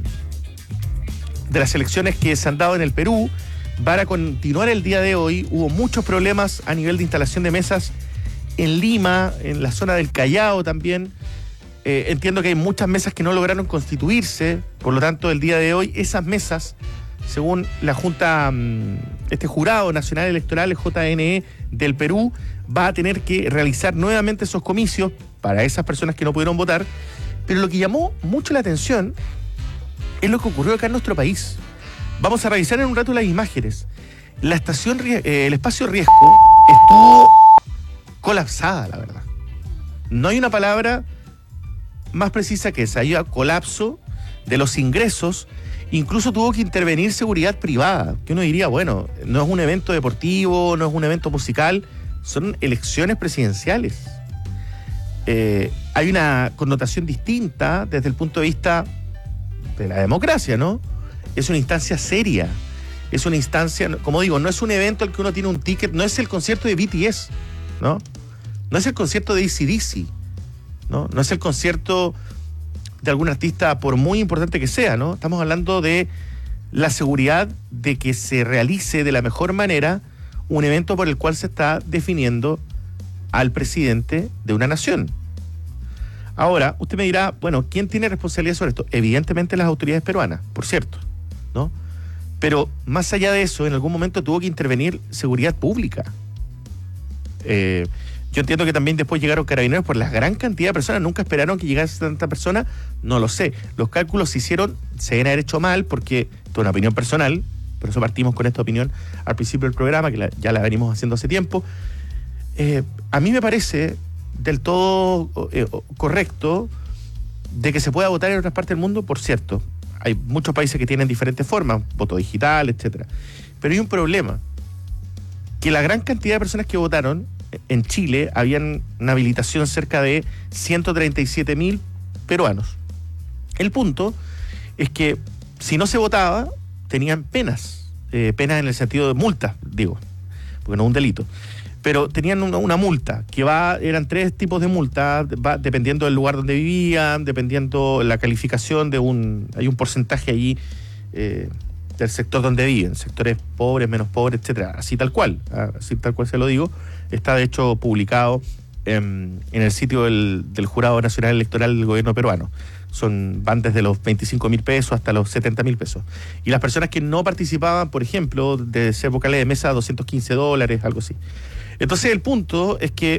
de las elecciones que se han dado en el Perú. Para continuar el día de hoy, hubo muchos problemas a nivel de instalación de mesas en Lima, en la zona del Callao también. Eh, entiendo que hay muchas mesas que no lograron constituirse. Por lo tanto, el día de hoy, esas mesas, según la Junta, este Jurado Nacional Electoral, el J N E del Perú, va a tener que realizar nuevamente esos comicios para esas personas que no pudieron votar. Pero lo que llamó mucho la atención es lo que ocurrió acá en nuestro país. Vamos a revisar en un rato las imágenes. La estación, eh, el espacio Riesco estuvo colapsada, la verdad. No hay una palabra más precisa que esa. Hay un colapso de los ingresos. Incluso tuvo que intervenir seguridad privada, que uno diría, bueno, no es un evento deportivo, no es un evento musical, son elecciones presidenciales. Eh, hay una connotación distinta desde el punto de vista de la democracia, ¿no? Es una instancia seria, es una instancia, como digo, no es un evento al que uno tiene un ticket, no es el concierto de B T S, ¿no? No es el concierto de A C D C, ¿no? No es el concierto de algún artista, por muy importante que sea, ¿no? Estamos hablando de la seguridad de que se realice de la mejor manera un evento por el cual se está definiendo al presidente de una nación. Ahora, usted me dirá, bueno, ¿quién tiene responsabilidad sobre esto? Evidentemente las autoridades peruanas, por cierto, ¿no? Pero más allá de eso, en algún momento tuvo que intervenir seguridad pública. Eh, yo entiendo que también después llegaron carabineros por la gran cantidad de personas. Nunca esperaron que llegase tanta persona, no lo sé. Los cálculos se hicieron, se deben haber hecho mal, porque esto es una opinión personal, por eso partimos con esta opinión al principio del programa, que la, ya la venimos haciendo hace tiempo. Eh, a mí me parece del todo eh, correcto de que se pueda votar en otras partes del mundo, por cierto. Hay muchos países que tienen diferentes formas, voto digital, etcétera. Pero hay un problema, que la gran cantidad de personas que votaron en Chile, habían una habilitación cerca de ciento treinta y siete mil peruanos. El punto es que si no se votaba, tenían penas, eh, penas en el sentido de multas, digo, porque no es un delito. Pero tenían una, una multa, que va, eran tres tipos de multa, va, dependiendo del lugar donde vivían, dependiendo la calificación de un, hay un porcentaje allí eh, del sector donde viven, sectores pobres, menos pobres, etcétera, así tal cual, así tal cual se lo digo, está de hecho publicado en, en el sitio del, del Jurado Nacional Electoral del gobierno peruano. Son, van desde los veinticinco mil pesos hasta los setenta mil pesos. Y las personas que no participaban, por ejemplo, de ser vocales de mesa, doscientos quince dólares, algo así. Entonces el punto es que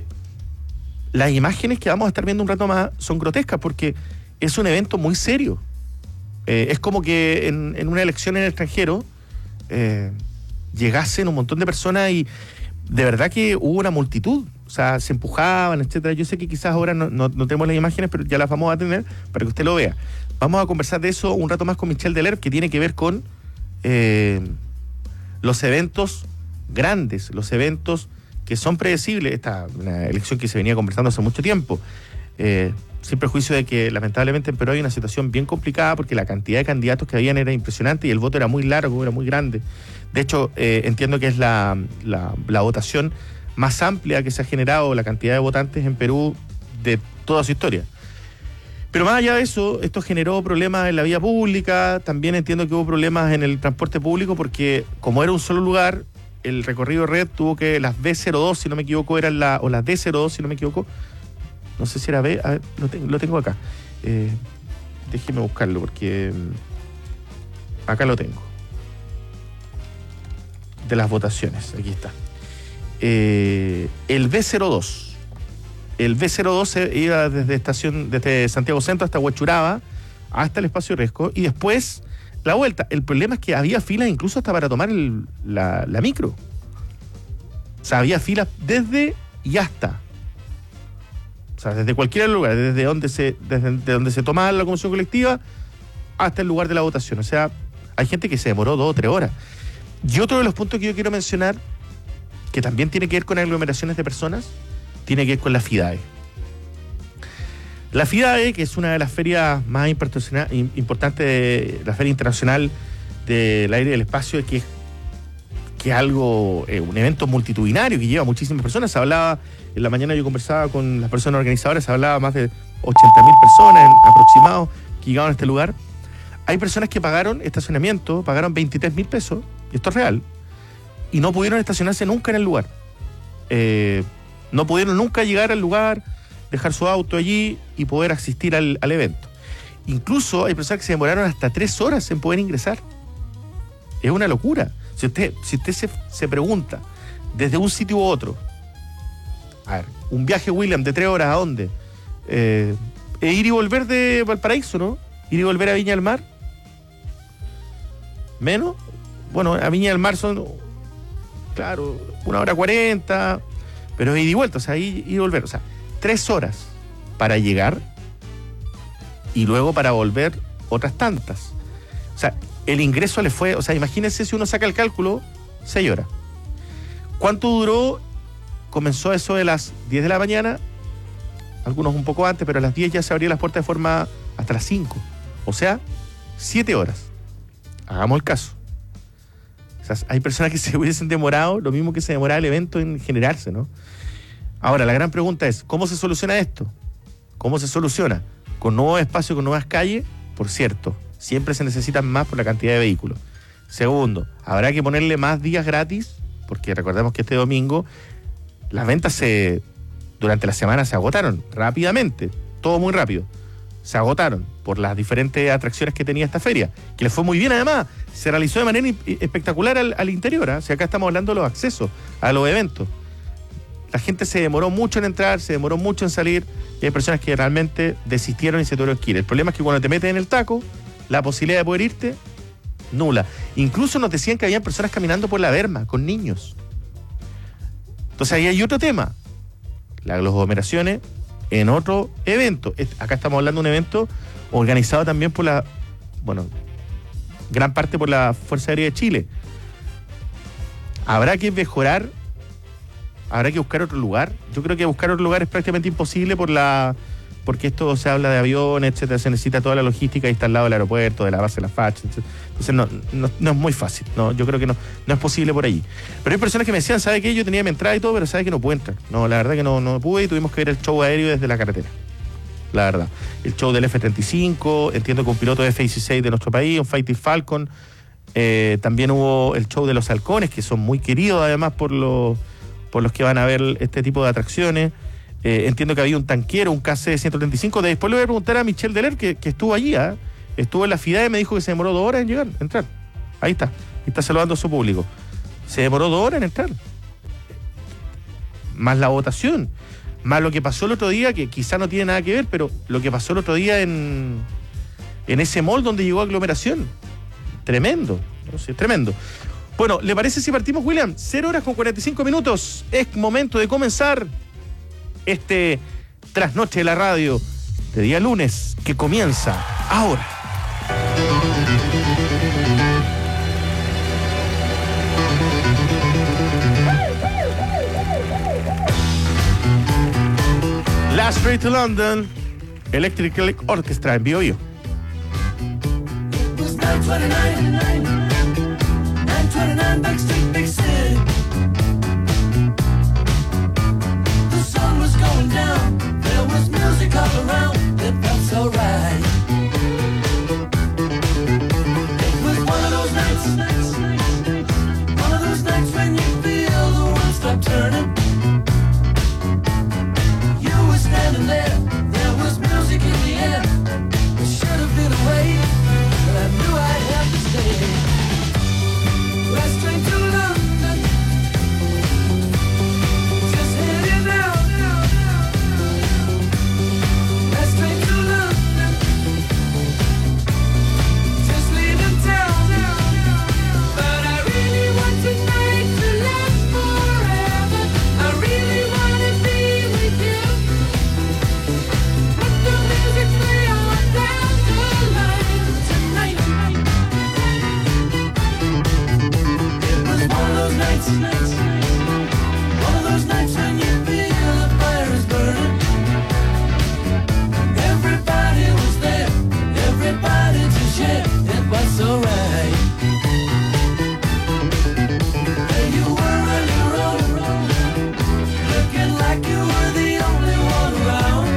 las imágenes que vamos a estar viendo un rato más son grotescas porque es un evento muy serio. Eh, es como que en, en una elección en el extranjero eh, llegasen un montón de personas y de verdad que hubo una multitud. O sea, se empujaban, etcétera. Yo sé que quizás ahora no, no, no tenemos las imágenes, pero ya las vamos a tener para que usted lo vea. Vamos a conversar de eso un rato más con Michelle Delerp, que tiene que ver con eh, los eventos grandes, los eventos que son predecibles. Esta es una elección que se venía conversando hace mucho tiempo, eh, sin perjuicio de que lamentablemente en Perú hay una situación bien complicada porque la cantidad de candidatos que habían era impresionante y el voto era muy largo, era muy grande. De hecho, eh, entiendo que es la, la, la votación más amplia que se ha generado, la cantidad de votantes en Perú de toda su historia. Pero más allá de eso, esto generó problemas en la vía pública. También entiendo que hubo problemas en el transporte público porque como era un solo lugar, el recorrido red tuvo que, las B cero dos, si no me equivoco, eran la, o las D cero dos, si no me equivoco, no sé si era B, a ver, lo, tengo, lo tengo acá. Eh, déjeme buscarlo porque um, acá lo tengo. De las votaciones, aquí está. Eh, el B cero dos. El B cero dos iba desde estación, desde Santiago Centro hasta Huachuraba, hasta el Espacio Riesgo, y después la vuelta. El problema es que había filas incluso hasta para tomar el, la, la micro. O sea, había filas desde y hasta. O sea, desde cualquier lugar, desde donde se, desde de donde se tomaba la locomoción colectiva hasta el lugar de la votación. O sea, hay gente que se demoró dos o tres horas. Y otro de los puntos que yo quiero mencionar, que también tiene que ver con aglomeraciones de personas, tiene que ver con la FIDAE. La FIDAE, que es una de las ferias más importantes, de la Feria Internacional del Aire y del Espacio, que es que es algo, eh, un evento multitudinario que lleva muchísimas personas. Se hablaba, en la mañana yo conversaba con las personas organizadoras, se hablaba más de ochenta mil personas en, aproximados que llegaban a este lugar. Hay personas que pagaron estacionamiento, pagaron veintitrés mil pesos, y esto es real, y no pudieron estacionarse nunca en el lugar. Eh, no pudieron nunca llegar al lugar, dejar su auto allí y poder asistir al, al evento. Incluso hay personas que se demoraron hasta tres horas en poder ingresar. Es una locura. Si usted, si usted se, se pregunta, desde un sitio u otro, a ver, un viaje, William, de tres horas, ¿a dónde? Eh, e ir y volver de Valparaíso, ¿no? Ir y volver a Viña del Mar. ¿Menos? Bueno, a Viña del Mar son, claro, una hora cuarenta, pero es ir y vuelta, o sea, ir y volver. O sea, tres horas para llegar y luego para volver otras tantas. O sea, el ingreso le fue, o sea, imagínense si uno saca el cálculo, seis horas. ¿Cuánto duró? Comenzó eso de las diez de la mañana, algunos un poco antes, pero a las diez ya se abrían las puertas de forma hasta las cinco. O sea, siete horas. Hagamos el caso. O sea, hay personas que se hubiesen demorado lo mismo que se demoraba el evento en generarse, ¿no? Ahora, la gran pregunta es, ¿cómo se soluciona esto? ¿Cómo se soluciona? con nuevos espacios, con nuevas calles, por cierto, siempre se necesitan más por la cantidad de vehículos. Segundo, habrá que ponerle más días gratis, porque recordemos que este domingo las ventas se durante la semana se agotaron rápidamente, todo muy rápido. Se agotaron por las diferentes atracciones que tenía esta feria, que le fue muy bien además, se realizó de manera espectacular al, al interior, ¿eh? O sea, acá estamos hablando de los accesos a los eventos. La gente se demoró mucho en entrar, se demoró mucho en salir, y hay personas que realmente desistieron y se tuvieron que ir. El problema es que cuando te metes en el taco, la posibilidad de poder irte, nula. Incluso nos decían que había personas caminando por la berma, con niños. Entonces ahí hay otro tema, las aglomeraciones en otro evento. Acá estamos hablando de un evento organizado también por la, bueno, gran parte por la Fuerza Aérea de Chile. Habrá que mejorar, habrá que buscar otro lugar. Yo creo que buscar otro lugar es prácticamente imposible por la, porque esto se habla de aviones, etcétera, se necesita toda la logística y está al lado del aeropuerto, de la base de la F A C H, etcétera. Entonces no, no, no es muy fácil, no, yo creo que no, no es posible por allí. Pero hay personas que me decían, ¿sabe qué? Yo tenía mi entrada y todo, pero ¿sabe que no pude entrar? No, la verdad que no, no pude y tuvimos que ver el show aéreo desde la carretera. La verdad. El show del F treinta y cinco, entiendo que un piloto de F dieciséis de nuestro país, un Fighting Falcon. Eh, también hubo el show de los halcones, que son muy queridos además por los, por los que van a ver este tipo de atracciones. Eh, entiendo que había un tanquero, un K C ciento treinta y cinco. Después le voy a preguntar a Michelle Deler, que, que estuvo allí, ¿eh? Estuvo en la FIDA y me dijo que se demoró dos horas en llegar, entrar. Ahí está, está saludando a su público. Se demoró dos horas en entrar. Más la votación, más lo que pasó el otro día, que quizá no tiene nada que ver, pero lo que pasó el otro día en, en ese mall donde llegó aglomeración. Tremendo, ¿no? Sí, tremendo. Bueno, ¿le parece si partimos, William? Cero horas con cuarenta y cinco minutos. Es momento de comenzar este trasnoche de la radio de día lunes, que comienza ahora. Last Train to London, Electric Orchestra en Bio Bio. nine twenty-nine, nine twenty-nine Backstreet Big City. The sun was going down, there was music all around, it felt so right. It was one of those nights, one of those nights when you feel the world stop turning. You were standing there, there was music in the air, it should have been away, but I knew I'd have to stay. Last train to London, just heading out. Last train to London, just leaving town. But I really want tonight to last forever. I really want to be with you. Let the music play on down the line tonight. It was one of those nights, nights, one of those nights when you feel the fire is burning. Everybody was there, everybody to share. It was so right. And you were on your own, looking like you were the only one around.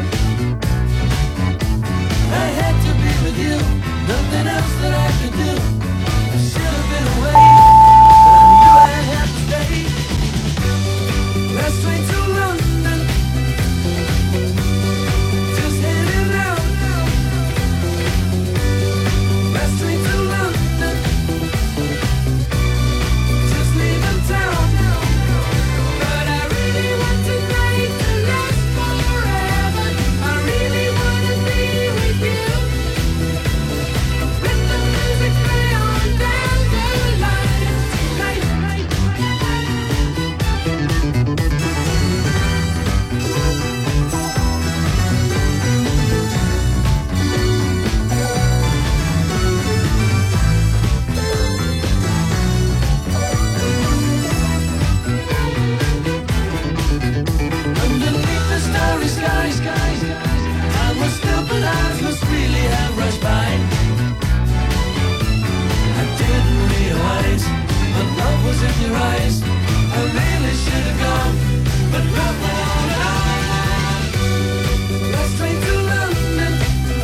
I had to be with you, nothing else that I could do. I should have been away, but I knew I'd have to stay. Last train to London, just heading out. Last train to London, just leaving town. But I really want tonight to last forever. I really want to be with you. Let the music play on down the line tonight. Underneath the starry sky, time was still, but eyes must really have rushed by. I didn't realize the love was in your eyes. I really should have gone, but not on. Last train to London,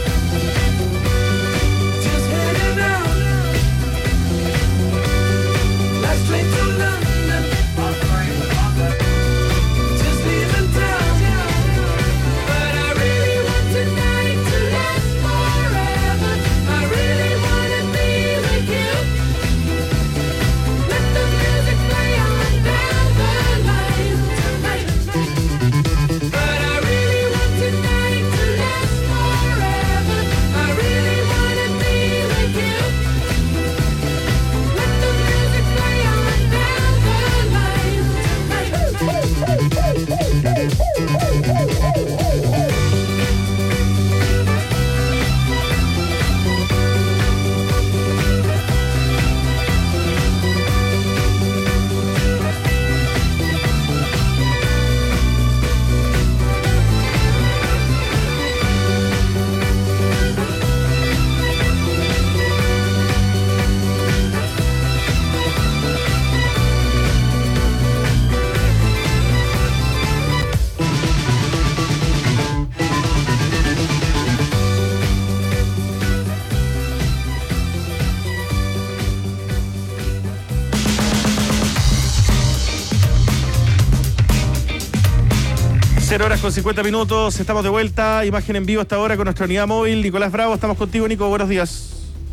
Cero horas con cincuenta minutos, estamos de vuelta, imagen en vivo hasta ahora con nuestra unidad móvil. Nicolás Bravo, estamos contigo, Nico, buenos días.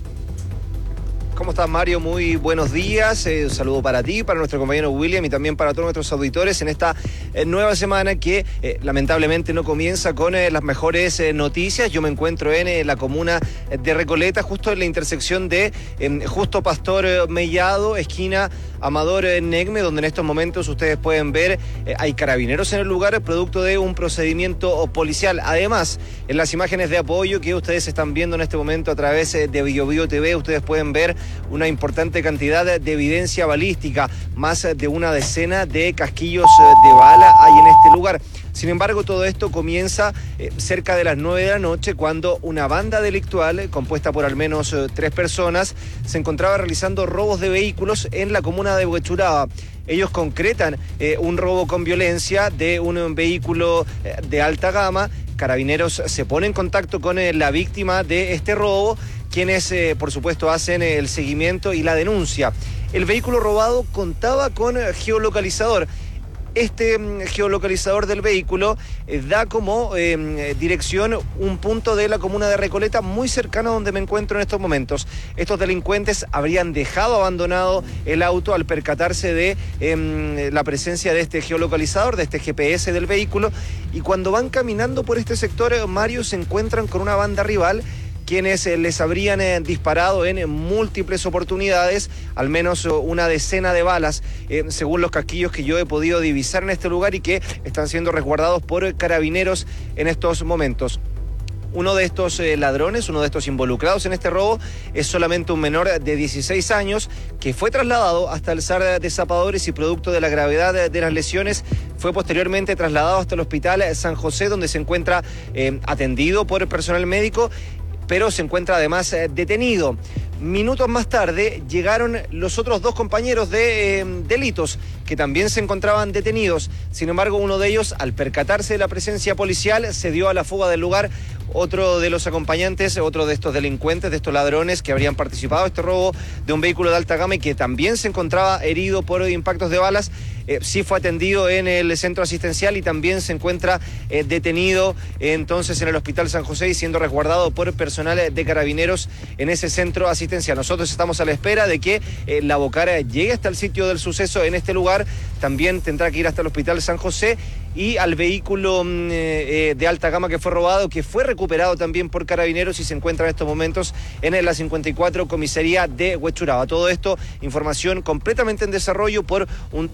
¿Cómo estás, Mario? Muy buenos días. Eh, un saludo para ti, para nuestro compañero William y también para todos nuestros auditores en esta eh, nueva semana que eh, lamentablemente no comienza con eh, las mejores eh, noticias. Yo me encuentro en eh, la comuna de Recoleta, justo en la intersección de eh, Justo Pastor eh, Mellado, esquina Amador eh, Negme, donde en estos momentos ustedes pueden ver eh, hay carabineros en el lugar, producto de un procedimiento policial. Además, en las imágenes de apoyo que ustedes están viendo en este momento a través eh, de BioBio T V, ustedes pueden ver una importante cantidad de evidencia balística, más de una decena de casquillos de bala hay en este lugar. Sin embargo, todo esto comienza eh, cerca de las nueve de la noche, cuando una banda delictual, eh, compuesta por al menos eh, tres personas, se encontraba realizando robos de vehículos en la comuna de Huechuraba. Ellos concretan eh, un robo con violencia de un vehículo eh, de alta gama. Carabineros se pone en contacto con eh, la víctima de este robo, quienes, eh, por supuesto, hacen el seguimiento y la denuncia. El vehículo robado contaba con geolocalizador. Este mm, geolocalizador del vehículo eh, da como eh, dirección un punto de la comuna de Recoleta muy cercano a donde me encuentro en estos momentos. Estos delincuentes habrían dejado abandonado el auto al percatarse de eh, la presencia de este geolocalizador, de este G P S del vehículo, y cuando van caminando por este sector, eh, Mario, se encuentran con una banda rival, quienes eh, les habrían eh, disparado en eh, múltiples oportunidades, al menos eh, una decena de balas, eh, según los casquillos que yo he podido divisar en este lugar y que están siendo resguardados por eh, carabineros en estos momentos. Uno de estos eh, ladrones, uno de estos involucrados en este robo, es solamente un menor de dieciséis años que fue trasladado hasta el S A R de Zapadores y, producto de la gravedad de, de las lesiones, fue posteriormente trasladado hasta el Hospital San José, donde se encuentra eh, atendido por el personal médico, pero se encuentra además eh, detenido. Minutos más tarde llegaron los otros dos compañeros de eh, delitos que también se encontraban detenidos. Sin embargo, uno de ellos, al percatarse de la presencia policial, se dio a la fuga del lugar. Otro de los acompañantes, otro de estos delincuentes, de estos ladrones que habrían participado en este robo de un vehículo de alta gama y que también se encontraba herido por impactos de balas, eh, sí fue atendido en el centro asistencial y también se encuentra eh, detenido eh, entonces en el Hospital San José y siendo resguardado por personal de carabineros en ese centro asistencial. Nosotros estamos a la espera de que eh, la Bocara llegue hasta el sitio del suceso en este lugar. También tendrá que ir hasta el Hospital San José y al vehículo eh, de alta gama que fue robado, que fue recuperado también por carabineros y se encuentra en estos momentos en la cincuenta y cuatro comisaría de Huechuraba. Todo esto, información completamente en desarrollo por un...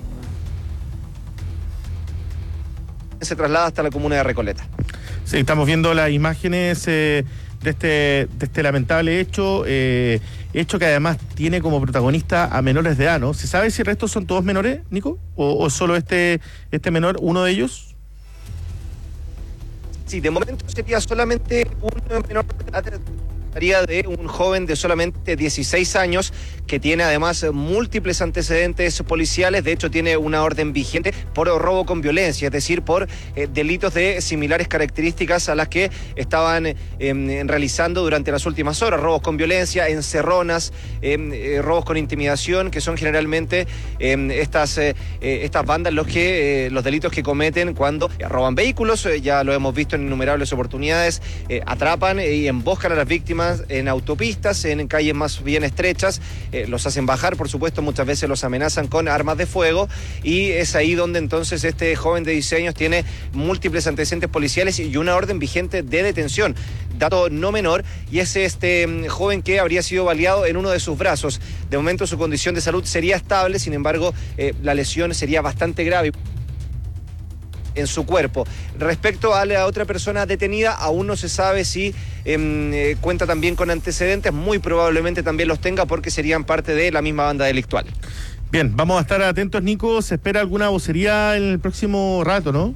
se traslada hasta la comuna de Recoleta. Sí, estamos viendo las imágenes eh, de, este, de este lamentable hecho, eh, hecho que además tiene como protagonista a menores de edad, ¿no? ¿Se sabe si el resto son todos menores, Nico? ¿O, o solo este, este menor, uno de ellos? Sí, de momento sería solamente un menor de edad. Sería de un joven de solamente dieciséis años que tiene además múltiples antecedentes policiales. De hecho, tiene una orden vigente por robo con violencia, es decir, por eh, delitos de similares características a las que estaban eh, realizando durante las últimas horas. Robos con violencia, encerronas, eh, eh, robos con intimidación, que son generalmente eh, estas, eh, estas bandas los, que, eh, los delitos que cometen cuando eh, roban vehículos. Eh, ya lo hemos visto en innumerables oportunidades. Eh, atrapan y emboscan a las víctimas en autopistas, en calles más bien estrechas, eh, los hacen bajar, por supuesto, muchas veces los amenazan con armas de fuego y es ahí donde entonces este joven de dieciséis años tiene múltiples antecedentes policiales y una orden vigente de detención, dato no menor, y es este mm, joven que habría sido baleado en uno de sus brazos. De momento su condición de salud sería estable, sin embargo eh, la lesión sería bastante grave en su cuerpo. Respecto a la otra persona detenida, aún no se sabe si eh, cuenta también con antecedentes, muy probablemente también los tenga porque serían parte de la misma banda delictual. Bien, vamos a estar atentos, Nico. Se espera alguna vocería en el próximo rato, ¿no?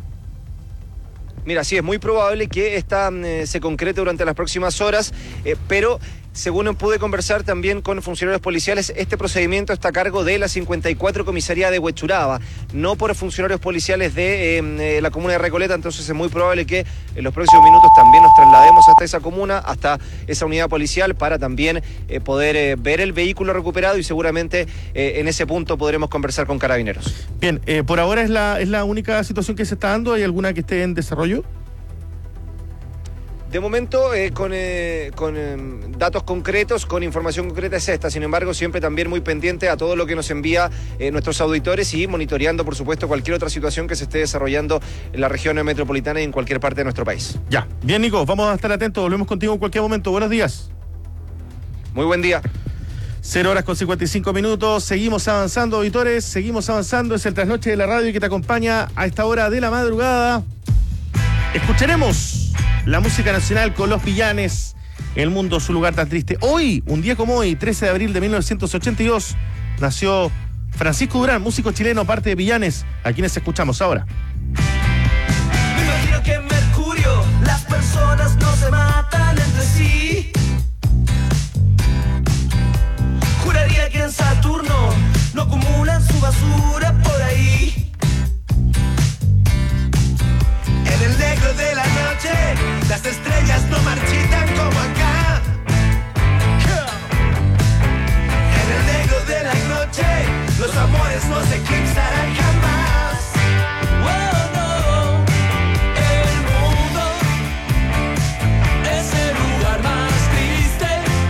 Mira, sí, es muy probable que esta eh, se concrete durante las próximas horas, eh, pero según pude conversar también con funcionarios policiales, este procedimiento está a cargo de la cincuenta y cuatro Comisaría de Huechuraba, no por funcionarios policiales de eh, la comuna de Recoleta, entonces es muy probable que en los próximos minutos también nos traslademos hasta esa comuna, hasta esa unidad policial, para también eh, poder eh, ver el vehículo recuperado y seguramente eh, en ese punto podremos conversar con Carabineros. Bien, eh, por ahora es la, es la única situación que se está dando. ¿Hay alguna que esté en desarrollo? De momento, eh, con, eh, con eh, datos concretos, con información concreta es esta. Sin embargo, siempre también muy pendiente a todo lo que nos envía eh, nuestros auditores y monitoreando, por supuesto, cualquier otra situación que se esté desarrollando en la región metropolitana y en cualquier parte de nuestro país. Ya. Bien, Nico, vamos a estar atentos. Volvemos contigo en cualquier momento. Buenos días. Muy buen día. Cero horas con cincuenta y cinco minutos. Seguimos avanzando, auditores. Seguimos avanzando. Es el trasnoche de la radio que te acompaña a esta hora de la madrugada. Escucharemos la música nacional con Los Villanes, El mundo, su lugar tan triste. Hoy, un día como hoy, trece de abril de mil novecientos ochenta y dos, nació Francisco Durán, músico chileno, parte de Villanes, a quienes escuchamos ahora. Me imagino que en Mercurio las personas no se matan entre sí. Juraría que en Saturno no acumulan su basura por ahí. En el negro de la noche, las estrellas no marchitan como acá. En el negro de la noche, los amores no se eclipsarán jamás. Oh, no. El mundo es el lugar más triste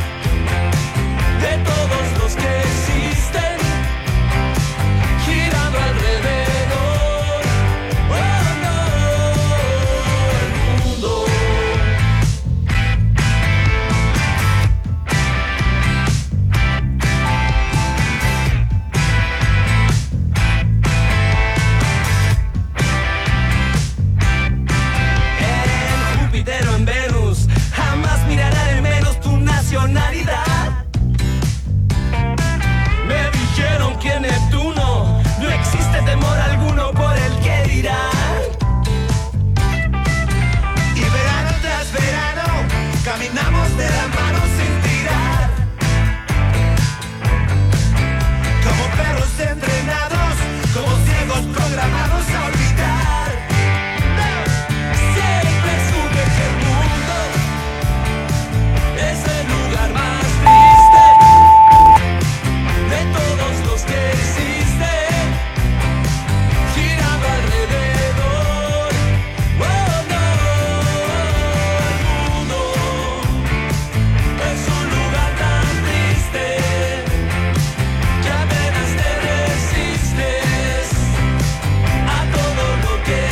de todos los que existen, girando alrededor. Nacionalidad. Me dijeron que en Neptuno no existe temor alguno por el que dirán. Y verano tras verano caminamos de la mano sin tirar, como perros entrenados, como ciegos programados a olvidar. Siempre supe que el mundo es el lugar más triste de todos los que existen, girando alrededor. Oh no, el mundo es un lugar tan triste que apenas te resistes a todo lo que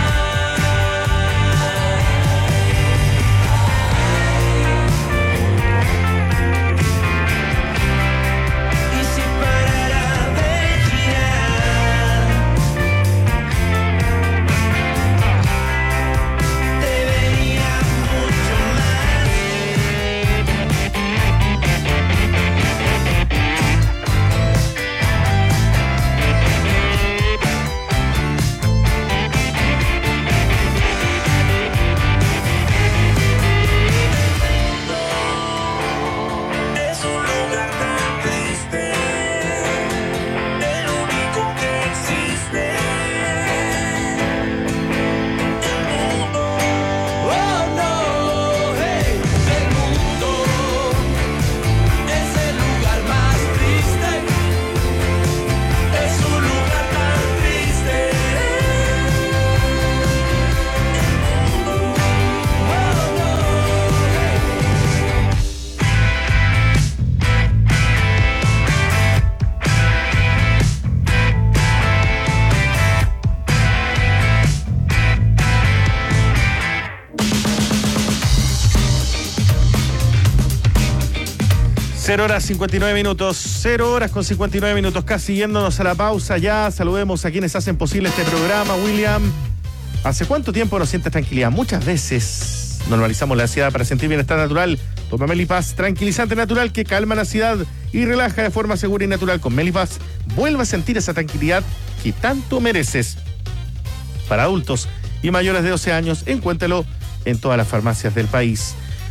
Cero horas cincuenta y nueve minutos, cero horas con cincuenta y nueve minutos, casi yéndonos a la pausa ya. Saludemos a quienes hacen posible este programa. William, ¿hace cuánto tiempo no sientes tranquilidad? Muchas veces normalizamos la ansiedad para sentir bienestar natural. Toma Melipaz, tranquilizante natural que calma la ansiedad y relaja de forma segura y natural. Con Melipaz, vuelve a sentir esa tranquilidad que tanto mereces. Para adultos y mayores de doce años, encuéntralo en todas las farmacias del país.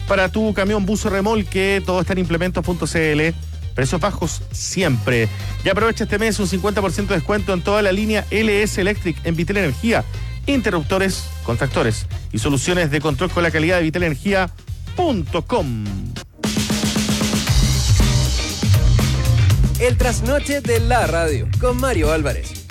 Para tu camión, bus o remolque, todo está en implementos punto c l. Precios bajos siempre. Y aprovecha este mes un cincuenta por ciento de descuento en toda la línea L S Electric en Vitel Energía. Interruptores, contactores y soluciones de control con la calidad de vitel energía punto com. El trasnoche de la radio con Mario Álvarez.